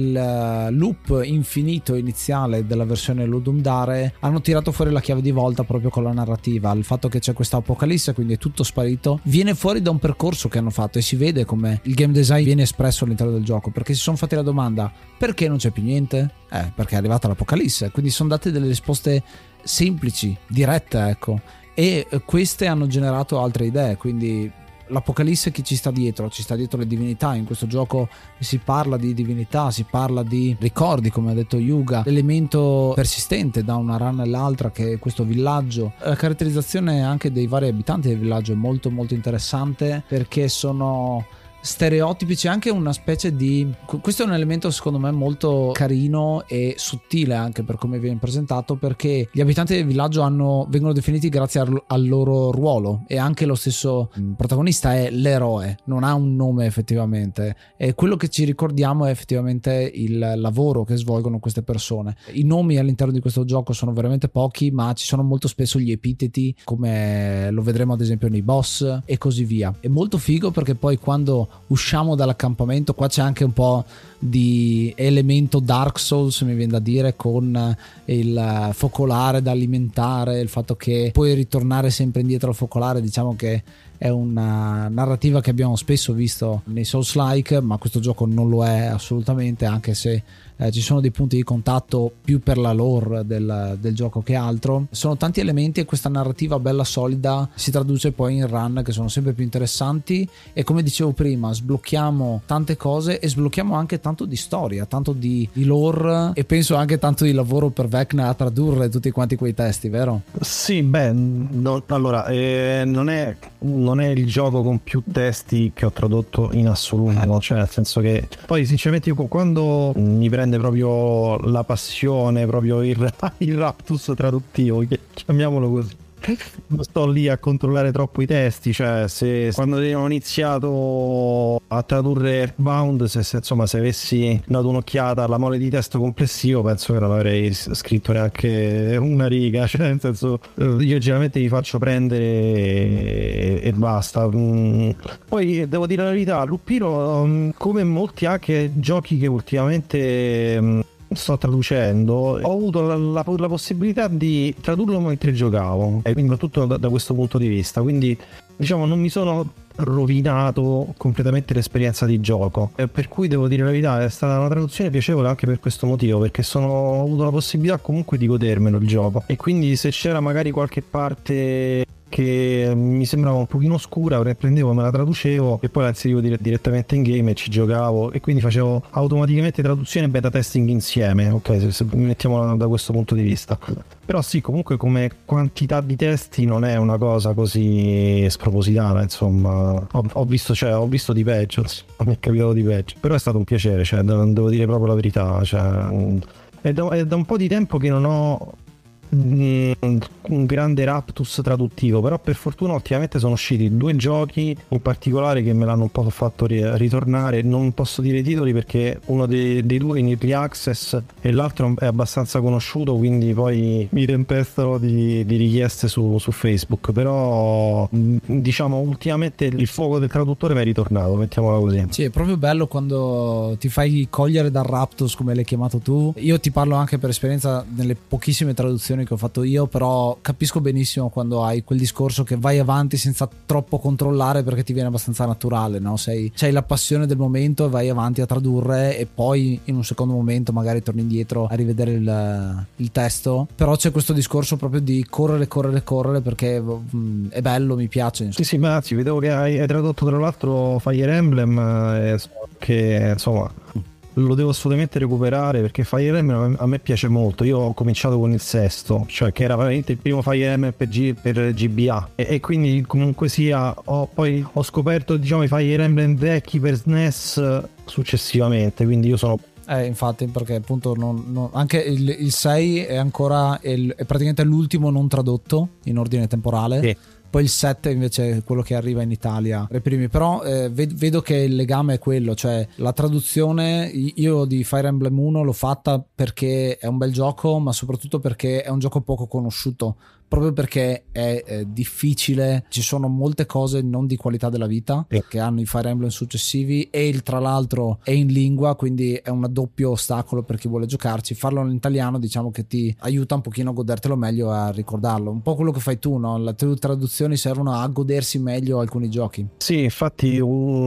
dal loop infinito iniziale della versione Ludum Dare hanno tirato fuori la chiave di volta proprio con la narrativa. Il fatto che c'è questa apocalisse, quindi è tutto sparito, viene fuori da un percorso che hanno fatto, e si vede come il game design viene espresso all'interno del gioco, perché si sono fatti la domanda: perché non c'è più niente? Perché è arrivata l'apocalisse. Quindi sono date delle risposte semplici, dirette, ecco, e queste hanno generato altre idee. Quindi l'apocalisse, chi ci sta dietro? Ci sta dietro le divinità. In questo gioco si parla di divinità, si parla di ricordi, come ha detto Yuga, l'elemento persistente da una run all'altra che è questo villaggio. La caratterizzazione anche dei vari abitanti del villaggio è molto molto interessante, perché sono stereotipici, anche una specie di, questo è un elemento secondo me molto carino e sottile anche per come viene presentato, perché gli abitanti del villaggio vengono definiti grazie al loro ruolo, e anche lo stesso protagonista è l'eroe, non ha un nome effettivamente, e quello che ci ricordiamo è effettivamente il lavoro che svolgono queste persone. I nomi all'interno di questo gioco sono veramente pochi, ma ci sono molto spesso gli epiteti, come lo vedremo ad esempio nei boss e così via. È molto figo perché poi quando usciamo dall'accampamento, qua c'è anche un po' di elemento Dark Souls, mi viene da dire, con il focolare da alimentare, il fatto che puoi ritornare sempre indietro al focolare. Diciamo che è una narrativa che abbiamo spesso visto nei Souls-like, ma questo gioco non lo è assolutamente, anche se ci sono dei punti di contatto più per la lore del gioco che altro. Sono tanti elementi, e questa narrativa bella solida si traduce poi in run che sono sempre più interessanti, e come dicevo prima sblocchiamo tante cose, e sblocchiamo anche tanto di storia, tanto di lore, e penso anche tanto di lavoro per Vecna a tradurre tutti quanti quei testi, vero? Sì, beh, allora non è il gioco con più testi che ho tradotto in assoluto, cioè nel senso che poi sinceramente io quando mi prende proprio la passione, proprio il raptus traduttivo, chiamiamolo così, non sto lì a controllare troppo i testi. Cioè quando ho iniziato a tradurre Earthbound, se avessi dato un'occhiata alla mole di testo complessivo, penso che non avrei scritto neanche una riga. Cioè nel senso, io generalmente mi faccio prendere e basta. Poi devo dire la verità, Lupiro, come molti anche giochi che ultimamente sto traducendo, ho avuto la possibilità di tradurlo mentre giocavo, e quindi tutto da questo punto di vista, quindi diciamo non mi sono rovinato completamente l'esperienza di gioco, e per cui devo dire la verità, è stata una traduzione piacevole anche per questo motivo, perché ho avuto la possibilità comunque di godermelo il gioco, e quindi se c'era magari qualche parte che mi sembrava un pochino oscura, prendevo, me la traducevo e poi la inserivo direttamente in game e ci giocavo, e quindi facevo automaticamente traduzione e beta testing insieme, ok, se mettiamola da questo punto di vista. Però sì, comunque come quantità di testi non è una cosa così spropositata, insomma. Ho visto di peggio, mi è capitato di peggio, però è stato un piacere, cioè devo dire proprio la verità, cioè, è da un po' di tempo che non ho un grande raptus traduttivo, però per fortuna ultimamente sono usciti 2 giochi in particolare che me l'hanno un po' fatto ritornare. Non posso dire i titoli perché uno dei 2 è in early access e l'altro è abbastanza conosciuto, quindi poi mi tempestano di richieste su Facebook, però diciamo ultimamente il fuoco del traduttore mi è ritornato, mettiamola così. Sì, è proprio bello quando ti fai cogliere dal raptus, come l'hai chiamato tu. Io ti parlo anche per esperienza nelle pochissime traduzioni che ho fatto io, però capisco benissimo quando hai quel discorso che vai avanti senza troppo controllare perché ti viene abbastanza naturale, no? C'hai la passione del momento e vai avanti a tradurre, e poi in un secondo momento magari torni indietro a rivedere il testo, però c'è questo discorso proprio di correre perché è bello, mi piace. Sì, ma anzi, vedevo che hai tradotto tra l'altro Fire Emblem, che insomma lo devo assolutamente recuperare, perché Fire Emblem a me piace molto. Io ho cominciato con il 6º, cioè che era veramente il primo Fire Emblem per GBA, e quindi comunque sia poi ho scoperto diciamo i Fire Emblem vecchi per SNES successivamente, quindi io sono infatti, perché appunto anche il 6 è ancora è praticamente l'ultimo non tradotto in ordine temporale. Sì. Poi il 7 invece è quello che arriva in Italia ai primi, però vedo che il legame è quello, cioè la traduzione. Io di Fire Emblem 1 l'ho fatta perché è un bel gioco, ma soprattutto perché è un gioco poco conosciuto, proprio perché è difficile, ci sono molte cose non di qualità della vita che hanno i Fire Emblem successivi, e tra l'altro è in lingua, quindi è un doppio ostacolo per chi vuole giocarci. Farlo in italiano diciamo che ti aiuta un pochino a godertelo meglio, a ricordarlo, un po' quello che fai tu, no? Le tue traduzioni servono a godersi meglio alcuni giochi. Sì, infatti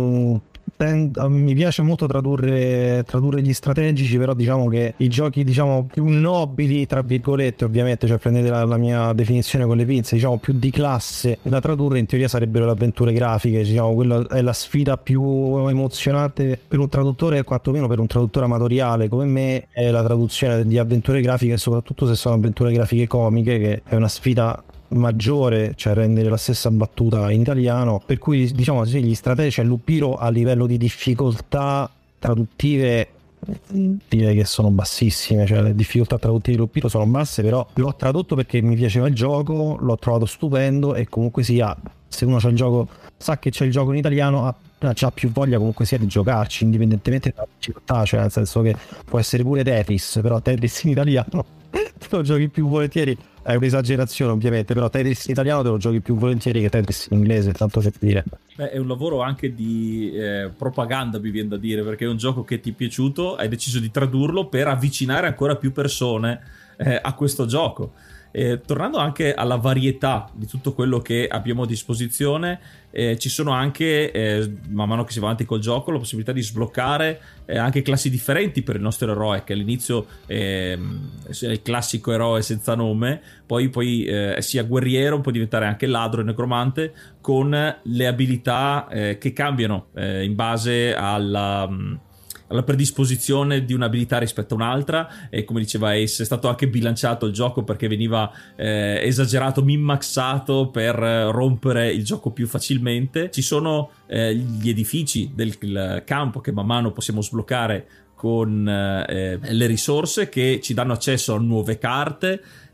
mi piace molto tradurre gli strategici, però diciamo che i giochi diciamo più nobili tra virgolette, ovviamente, cioè prendete la mia definizione con le pinze, diciamo più di classe da tradurre in teoria sarebbero le avventure grafiche, diciamo quella è la sfida più emozionante per un traduttore, e quantomeno per un traduttore amatoriale come me è la traduzione di avventure grafiche, soprattutto se sono avventure grafiche comiche, che è una sfida maggiore, cioè rendere la stessa battuta in italiano, per cui diciamo sì, gli strategici, cioè Lupiro a livello di difficoltà traduttive direi che sono bassissime, cioè le difficoltà traduttive di Lupiro sono basse, però l'ho tradotto perché mi piaceva il gioco, l'ho trovato stupendo, e comunque sia, se uno c'ha il gioco, sa che c'è il gioco in italiano, c'ha più voglia comunque sia di giocarci, indipendentemente dalla difficoltà, cioè nel senso che può essere pure Tetris, però Tetris in italiano te lo giochi più volentieri. È un'esagerazione ovviamente, però Tetris in italiano te lo giochi più volentieri che Tetris in inglese, tanto per dire. È un lavoro anche di propaganda, mi viene da dire, perché è un gioco che ti è piaciuto, hai deciso di tradurlo per avvicinare ancora più persone a questo gioco. Tornando anche alla varietà di tutto quello che abbiamo a disposizione, ci sono anche, man mano che si va avanti col gioco, la possibilità di sbloccare anche classi differenti per il nostro eroe, che all'inizio è il classico eroe senza nome, poi sia guerriero, può diventare anche ladro e necromante, con le abilità che cambiano in base alla predisposizione di un'abilità rispetto a un'altra, e come diceva Ace è stato anche bilanciato il gioco perché veniva esagerato, min-maxato per rompere il gioco più facilmente. Ci sono gli edifici del campo che man mano possiamo sbloccare con le risorse che ci danno accesso a nuove carte,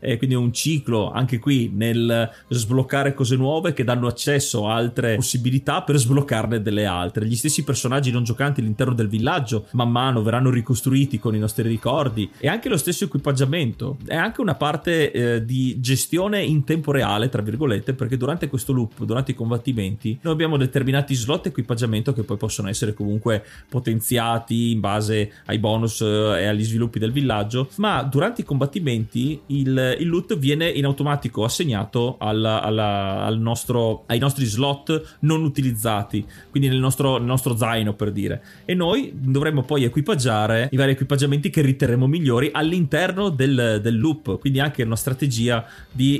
quindi è un ciclo anche qui nel sbloccare cose nuove che danno accesso a altre possibilità per sbloccarne delle altre. Gli stessi personaggi non giocanti all'interno del villaggio man mano verranno ricostruiti con i nostri ricordi, e anche lo stesso equipaggiamento è anche una parte di gestione in tempo reale, tra virgolette, perché durante questo loop, durante i combattimenti, noi abbiamo determinati slot equipaggiamento che poi possono essere comunque potenziati in base ai bonus e agli sviluppi del villaggio, ma durante i combattimenti il loot viene in automatico assegnato ai nostri slot non utilizzati, quindi nel nostro zaino, per dire, e noi dovremmo poi equipaggiare i vari equipaggiamenti che riterremo migliori all'interno del loop. Quindi anche una strategia di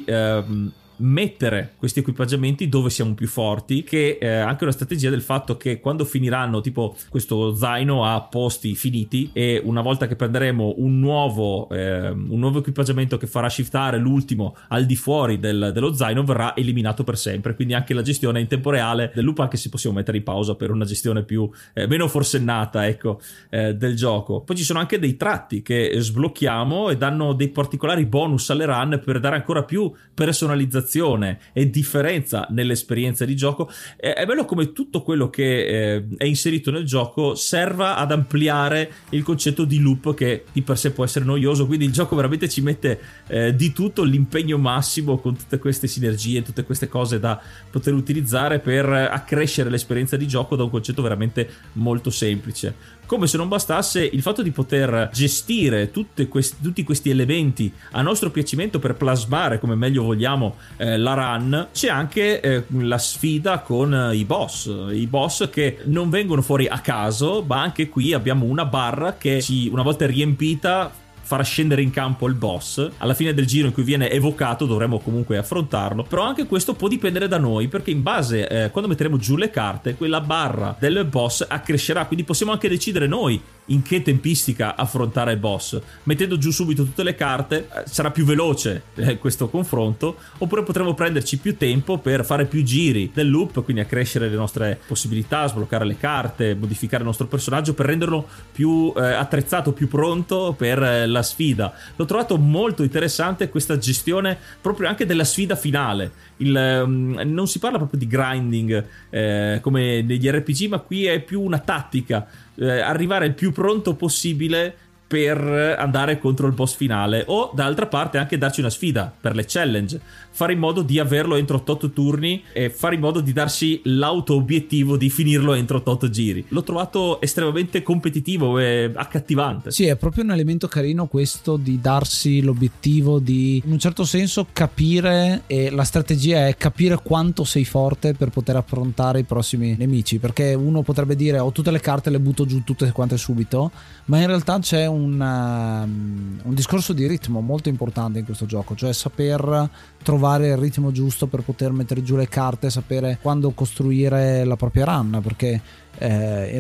mettere questi equipaggiamenti dove siamo più forti, che è anche una strategia del fatto che quando finiranno, tipo questo zaino ha posti finiti, e una volta che prenderemo un nuovo equipaggiamento che farà shiftare l'ultimo al di fuori dello zaino, verrà eliminato per sempre. Quindi anche la gestione in tempo reale del loop, anche se possiamo mettere in pausa per una gestione più meno forsennata, ecco, del gioco. Poi ci sono anche dei tratti che sblocchiamo e danno dei particolari bonus alle run per dare ancora più personalizzazione e differenza nell'esperienza di gioco. È bello come tutto quello che è inserito nel gioco serva ad ampliare il concetto di loop, che di per sé può essere noioso. Quindi il gioco veramente ci mette di tutto, l'impegno massimo, con tutte queste sinergie, tutte queste cose da poter utilizzare per accrescere l'esperienza di gioco da un concetto veramente molto semplice. Come se non bastasse il fatto di poter gestire tutti questi elementi a nostro piacimento per plasmare come meglio vogliamo la run, c'è anche la sfida con i boss che non vengono fuori a caso, ma anche qui abbiamo una barra che una volta riempita farà scendere in campo il boss. Alla fine del giro in cui viene evocato dovremo comunque affrontarlo, però anche questo può dipendere da noi, perché in base quando metteremo giù le carte, quella barra del boss accrescerà, quindi possiamo anche decidere noi in che tempistica affrontare il boss. Mettendo giù subito tutte le carte sarà più veloce questo confronto, oppure potremo prenderci più tempo per fare più giri del loop, quindi accrescere le nostre possibilità, sbloccare le carte, modificare il nostro personaggio per renderlo più attrezzato, più pronto per la sfida. L'ho trovato molto interessante questa gestione proprio anche della sfida finale. Non si parla proprio di grinding come negli RPG, ma qui è più una tattica, arrivare il più pronto possibile per andare contro il boss finale, o dall'altra parte anche darci una sfida per le challenge, fare in modo di averlo entro 8 turni e fare in modo di darsi l'auto-obiettivo di finirlo entro 8 giri. L'ho trovato estremamente competitivo e accattivante. Sì, è proprio un elemento carino questo di darsi l'obiettivo di, in un certo senso, capire, e la strategia è capire quanto sei forte per poter affrontare i prossimi nemici, perché uno potrebbe dire ho tutte le carte, le butto giù tutte quante subito, ma in realtà c'è un discorso di ritmo molto importante in questo gioco, cioè saper trovare il ritmo giusto per poter mettere giù le carte, sapere quando costruire la propria run, perché in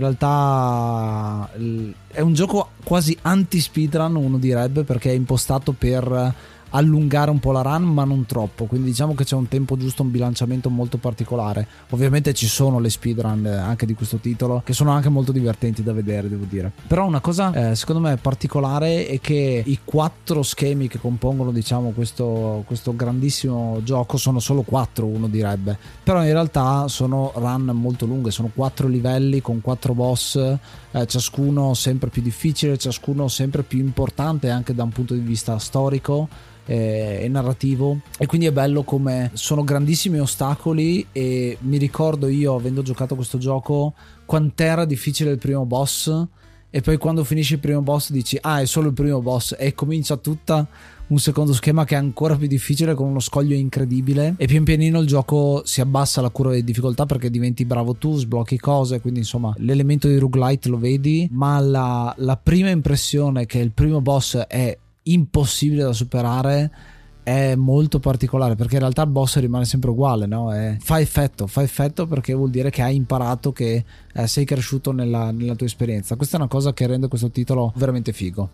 realtà è un gioco quasi anti-speedrun, uno direbbe, perché è impostato per allungare un po' la run ma non troppo, quindi diciamo che c'è un tempo giusto, un bilanciamento molto particolare. Ovviamente ci sono le speedrun anche di questo titolo che sono anche molto divertenti da vedere, devo dire. Però una cosa secondo me particolare è che i 4 schemi che compongono, diciamo, questo grandissimo gioco sono solo 4, uno direbbe, però in realtà sono run molto lunghe, sono 4 livelli con 4 boss, ciascuno sempre più difficile, ciascuno sempre più importante anche da un punto di vista storico e narrativo, e quindi è bello come sono grandissimi ostacoli. E mi ricordo io, avendo giocato questo gioco, quant'era difficile il primo boss, e poi quando finisci il primo boss dici è solo il primo boss, e comincia tutta un secondo schema che è ancora più difficile, con uno scoglio incredibile, e pian pianino il gioco si abbassa la curva di difficoltà perché diventi bravo tu, sblocchi cose, quindi insomma l'elemento di roguelite lo vedi, ma la prima impressione che il primo boss è impossibile da superare è molto particolare, perché in realtà il boss rimane sempre uguale, no? Fa effetto perché vuol dire che hai imparato, che sei cresciuto nella tua esperienza. Questa è una cosa che rende questo titolo veramente figo.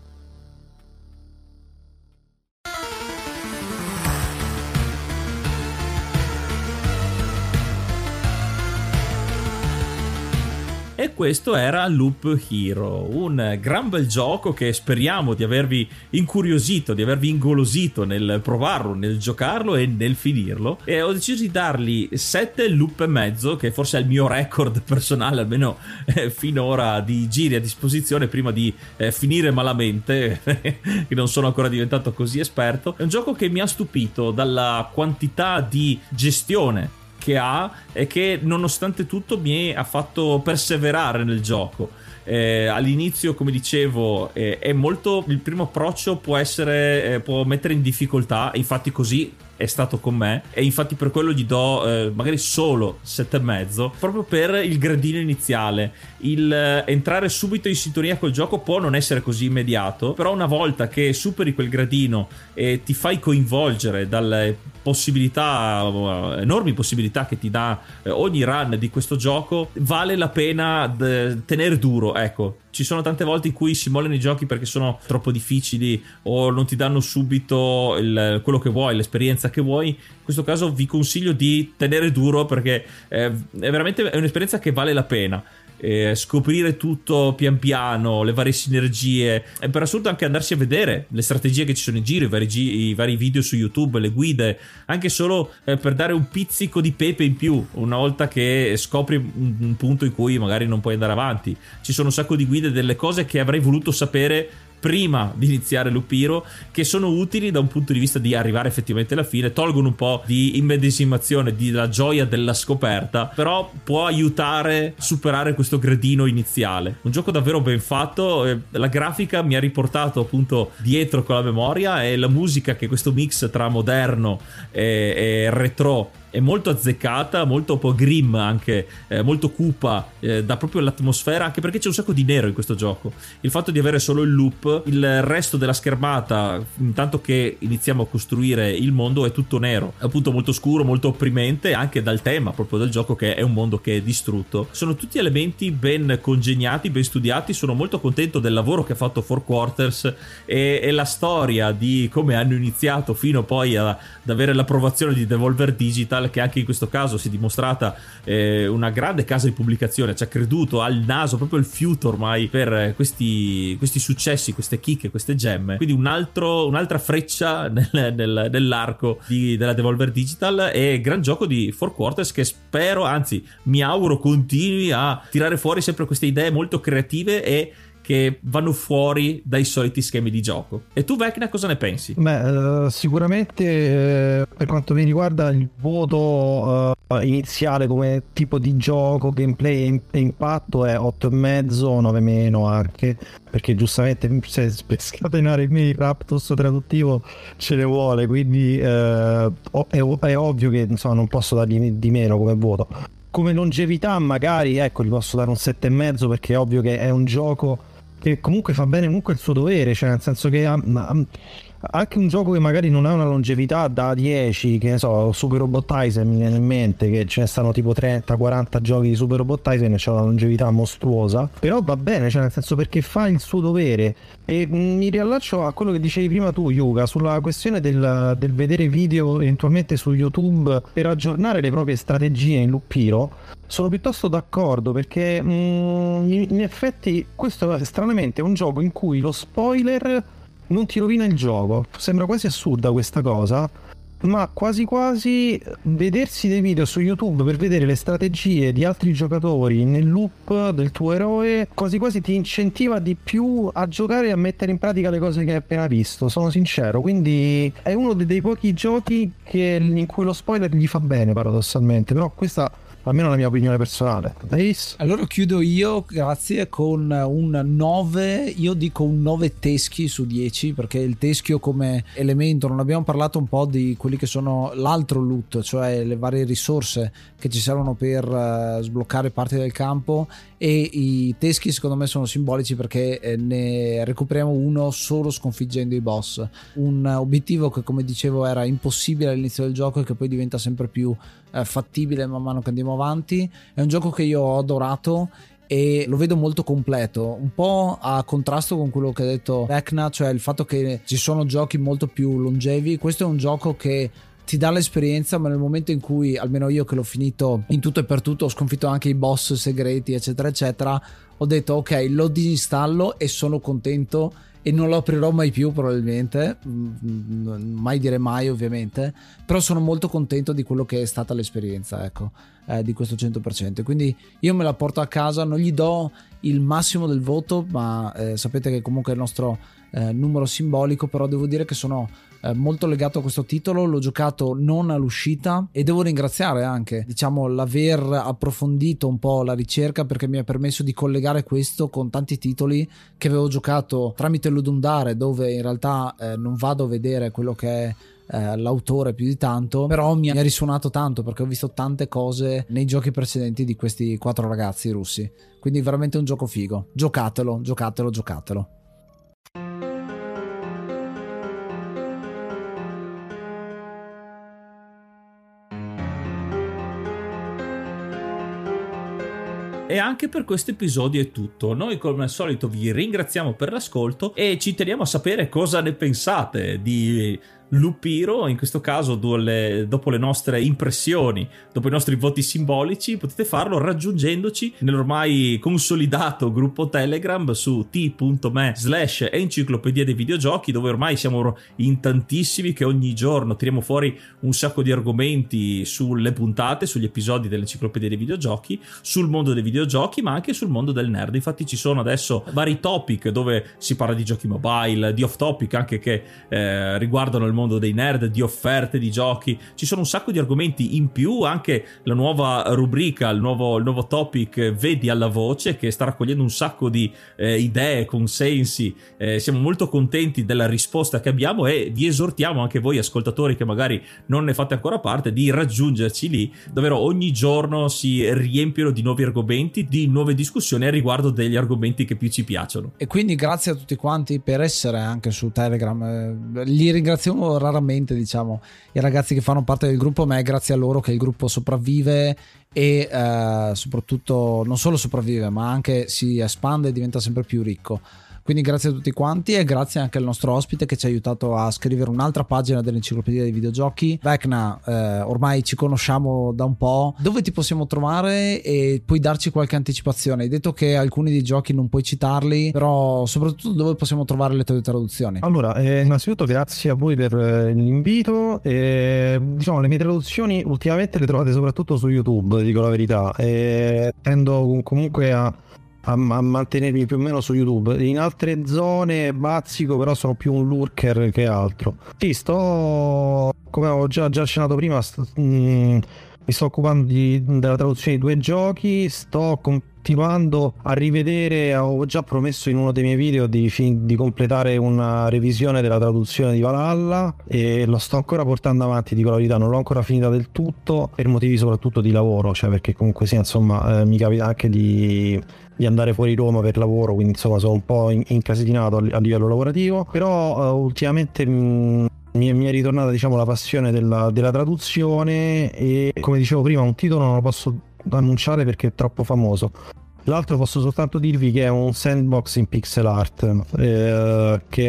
E e questo era Loop Hero, un gran bel gioco che speriamo di avervi incuriosito, di avervi ingolosito nel provarlo, nel giocarlo e nel finirlo, e ho deciso di dargli 7 loop e mezzo, che forse è il mio record personale, almeno finora, di giri a disposizione prima di finire malamente che non sono ancora diventato così esperto. È un gioco che mi ha stupito dalla quantità di gestione che ha e che nonostante tutto mi ha fatto perseverare nel gioco. All'inizio, come dicevo, è molto, il primo approccio può essere può mettere in difficoltà, infatti così è stato con me, e infatti per quello gli do magari solo 7,5, proprio per il gradino iniziale. Il entrare subito in sintonia col gioco può non essere così immediato, però una volta che superi quel gradino e ti fai coinvolgere dalle possibilità, enormi possibilità che ti dà ogni run di questo gioco, vale la pena tenere duro. Ecco, ci sono tante volte in cui si mollano i giochi perché sono troppo difficili o non ti danno subito quello che vuoi, l'esperienza che vuoi. In questo caso vi consiglio di tenere duro, perché è veramente un'esperienza che vale la pena. Scoprire tutto pian piano, le varie sinergie, e per assurdo anche andarsi a vedere le strategie che ci sono in giro, i vari video su YouTube, le guide, anche solo per dare un pizzico di pepe in più una volta che scopri un punto in cui magari non puoi andare avanti. Ci sono un sacco di guide, delle cose che avrei voluto sapere prima di iniziare Loop Hero, che sono utili da un punto di vista di arrivare effettivamente alla fine, tolgono un po' di immedesimazione, della gioia della scoperta, però può aiutare a superare questo gradino iniziale. Un gioco davvero ben fatto, la grafica mi ha riportato appunto dietro con la memoria, e la musica, che questo mix tra moderno e retro è molto azzeccata, molto un po' grim anche, molto cupa, dà proprio l'atmosfera, anche perché c'è un sacco di nero in questo gioco. Il fatto di avere solo il loop, il resto della schermata, intanto che iniziamo a costruire il mondo, è tutto nero, è appunto molto scuro, molto opprimente, anche dal tema proprio del gioco, che è un mondo che è distrutto. Sono tutti elementi ben congegnati, ben studiati. Sono molto contento del lavoro che ha fatto Four Quarters e la storia di come hanno iniziato fino poi ad avere l'approvazione di Devolver Digital, che anche in questo caso si è dimostrata una grande casa di pubblicazione. Ci ha creduto al naso, proprio il fiuto ormai per questi successi, queste chicche, queste gemme. Quindi un'altra freccia nell'arco della Devolver Digital, e gran gioco di Four Quarters, che spero, anzi mi auguro, continui a tirare fuori sempre queste idee molto creative e che vanno fuori dai soliti schemi di gioco. E tu, Vecna, cosa ne pensi? Beh, sicuramente per quanto mi riguarda il voto iniziale come tipo di gioco, gameplay e impatto è 8,5, 9 meno anche, perché giustamente per scatenare il mini Raptus traduttivo ce ne vuole, quindi è ovvio che insomma non posso dargli di meno come voto. Come longevità magari, ecco, gli posso dare un 7,5, perché è ovvio che è un gioco che comunque fa bene comunque il suo dovere, cioè nel senso che anche un gioco che magari non ha una longevità da 10, che ne so, Super Robot Tyson mi viene in mente, che ce ne stanno tipo 30-40 giochi di Super Robot Tyson e c'è una longevità mostruosa, però va bene, cioè nel senso, perché fa il suo dovere. E mi riallaccio a quello che dicevi prima tu, Yuka, sulla questione del vedere video eventualmente su YouTube per aggiornare le proprie strategie in Loop Hero. Sono piuttosto d'accordo, perché in effetti questo è stranamente un gioco in cui lo spoiler non ti rovina il gioco. Sembra quasi assurda questa cosa, ma quasi quasi vedersi dei video su YouTube per vedere le strategie di altri giocatori nel loop del tuo eroe quasi quasi ti incentiva di più a giocare e a mettere in pratica le cose che hai appena visto, sono sincero. Quindi è uno dei pochi giochi in cui lo spoiler gli fa bene, paradossalmente, però questa almeno la mia opinione personale. Ace? Allora chiudo io, grazie, con un 9. Io dico un 9 teschi su 10, perché il teschio come elemento, non abbiamo parlato un po' di quelli che sono l'altro loot, cioè le varie risorse che ci servono per sbloccare parti del campo, e i teschi secondo me sono simbolici perché ne recuperiamo uno solo sconfiggendo i boss, un obiettivo che, come dicevo, era impossibile all'inizio del gioco e che poi diventa sempre più fattibile man mano che andiamo avanti. È un gioco che io ho adorato e lo vedo molto completo, un po' a contrasto con quello che ha detto Vecna, cioè il fatto che ci sono giochi molto più longevi. Questo è un gioco che ti dà l'esperienza, ma nel momento in cui, almeno io che l'ho finito in tutto e per tutto, ho sconfitto anche i boss segreti eccetera eccetera, ho detto ok, lo disinstallo e sono contento e non lo aprirò mai più probabilmente, mai dire mai ovviamente, però sono molto contento di quello che è stata l'esperienza, ecco, di questo 100%, quindi io me la porto a casa, non gli do il massimo del voto, ma sapete che comunque è il nostro numero simbolico, però devo dire che sono molto legato a questo titolo, l'ho giocato non all'uscita e devo ringraziare anche, diciamo, l'aver approfondito un po' la ricerca, perché mi ha permesso di collegare questo con tanti titoli che avevo giocato tramite Ludum Dare, dove in realtà non vado a vedere quello che è l'autore più di tanto, però mi ha risuonato tanto perché ho visto tante cose nei giochi precedenti di questi 4 ragazzi russi, quindi veramente un gioco figo, giocatelo. E anche per questo episodio è tutto. Noi come al solito vi ringraziamo per l'ascolto e ci teniamo a sapere cosa ne pensate di Loop Hero. In questo caso dopo le nostre impressioni, dopo i nostri voti simbolici, potete farlo raggiungendoci nell'ormai consolidato gruppo Telegram su t.me/enciclopedia dei videogiochi, dove ormai siamo in tantissimi che ogni giorno tiriamo fuori un sacco di argomenti sulle puntate, sugli episodi dell'enciclopedia dei videogiochi, sul mondo dei videogiochi ma anche sul mondo del nerd. Infatti ci sono adesso vari topic dove si parla di giochi mobile, di off topic anche che riguardano il mondo dei nerd, di offerte di giochi. Ci sono un sacco di argomenti in più, anche la nuova rubrica, il nuovo topic Vedi alla voce, che sta raccogliendo un sacco di idee, consensi. Siamo molto contenti della risposta che abbiamo e vi esortiamo anche voi ascoltatori che magari non ne fate ancora parte di raggiungerci lì. Davvero ogni giorno si riempiono di nuovi argomenti, di nuove discussioni a riguardo degli argomenti che più ci piacciono. E quindi grazie a tutti quanti per essere anche su Telegram. Li ringraziamo raramente, diciamo, i ragazzi che fanno parte del gruppo, ma è grazie a loro che il gruppo sopravvive e soprattutto non solo sopravvive ma anche si espande e diventa sempre più ricco. Quindi grazie a tutti quanti e grazie anche al nostro ospite che ci ha aiutato a scrivere un'altra pagina dell'enciclopedia dei videogiochi. Vecna, ormai ci conosciamo da un po', dove ti possiamo trovare e puoi darci qualche anticipazione? Hai detto che alcuni dei giochi non puoi citarli, però soprattutto dove possiamo trovare le tue traduzioni? Allora, innanzitutto grazie a voi per l'invito. Diciamo, le mie traduzioni ultimamente le trovate soprattutto su YouTube, dico la verità, tendo comunque a mantenermi più o meno su YouTube. In altre zone bazzico, però sono più un lurker che altro. Sì, come avevo già accennato prima, mi sto occupando della traduzione di 2 giochi, sto continuando a rivedere, avevo già promesso in uno dei miei video di completare una revisione della traduzione di Valhalla e lo sto ancora portando avanti, dico la verità, non l'ho ancora finita del tutto per motivi soprattutto di lavoro, cioè perché comunque sì, insomma, mi capita anche di andare fuori Roma per lavoro, quindi insomma sono un po' incasinato a livello lavorativo, però ultimamente mi è ritornata, diciamo, la passione della traduzione e, come dicevo prima, un titolo non lo posso annunciare perché è troppo famoso. L'altro posso soltanto dirvi che è un sandbox in pixel art che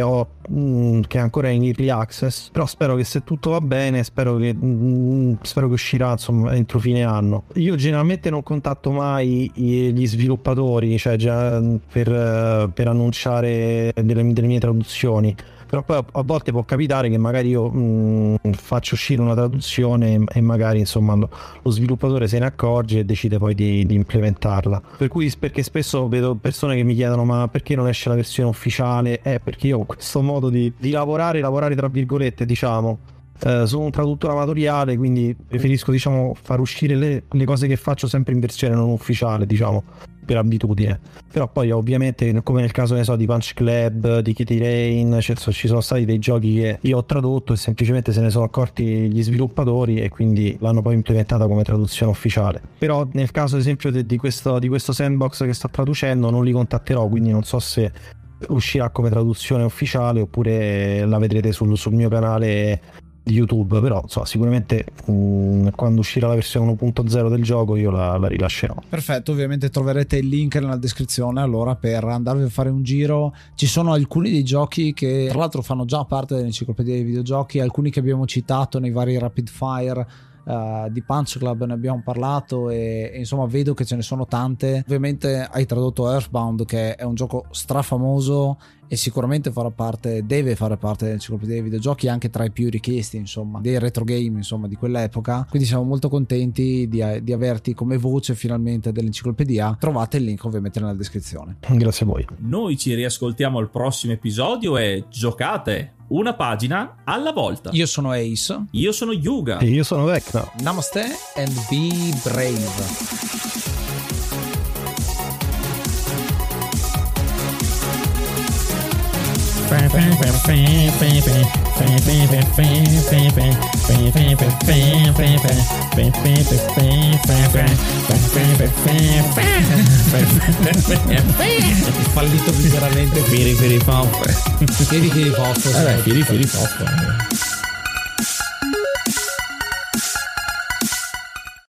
è ancora in early access, però spero che, se tutto va bene, spero che uscirà, insomma, entro fine anno. Io generalmente non contatto mai gli sviluppatori, cioè già per annunciare delle mie traduzioni, però poi a volte può capitare che magari io faccio uscire una traduzione e magari, insomma, lo sviluppatore se ne accorge e decide poi di implementarla. Per cui, perché spesso vedo persone che mi chiedono ma perché non esce la versione ufficiale? Perché io ho questo modo di lavorare tra virgolette, diciamo, sono un traduttore amatoriale, quindi preferisco, diciamo, far uscire le cose che faccio sempre in versione non ufficiale, diciamo, per abitudine. Però poi ovviamente, come nel caso, ne so, di Punch Club, di Kitty Rain, ci sono stati dei giochi che io ho tradotto e semplicemente se ne sono accorti gli sviluppatori e quindi l'hanno poi implementata come traduzione ufficiale. Però nel caso, ad esempio, di questo sandbox che sto traducendo, non li contatterò, quindi non so se uscirà come traduzione ufficiale oppure la vedrete sul mio canale di YouTube, però insomma, sicuramente quando uscirà la versione 1.0 del gioco io la rilascerò. Perfetto, ovviamente troverete il link nella descrizione allora per andarvi a fare un giro. Ci sono alcuni dei giochi che tra l'altro fanno già parte dell'enciclopedia dei videogiochi, alcuni che abbiamo citato nei vari rapid fire. Di Punch Club ne abbiamo parlato e insomma vedo che ce ne sono tante. Ovviamente hai tradotto Earthbound, che è un gioco strafamoso e sicuramente deve fare parte dell'enciclopedia dei videogiochi, anche tra i più richiesti insomma dei retro game insomma di quell'epoca, quindi siamo molto contenti di averti come voce finalmente dell'enciclopedia. Trovate il link ovviamente nella descrizione. Grazie a voi. Noi ci riascoltiamo al prossimo episodio e giocate una pagina alla volta. Io sono Ace. Io sono Yuga. E io sono Vecna. Namaste and be brave. Fallito miseramente. Firi pop. Firi pop. Firi pop.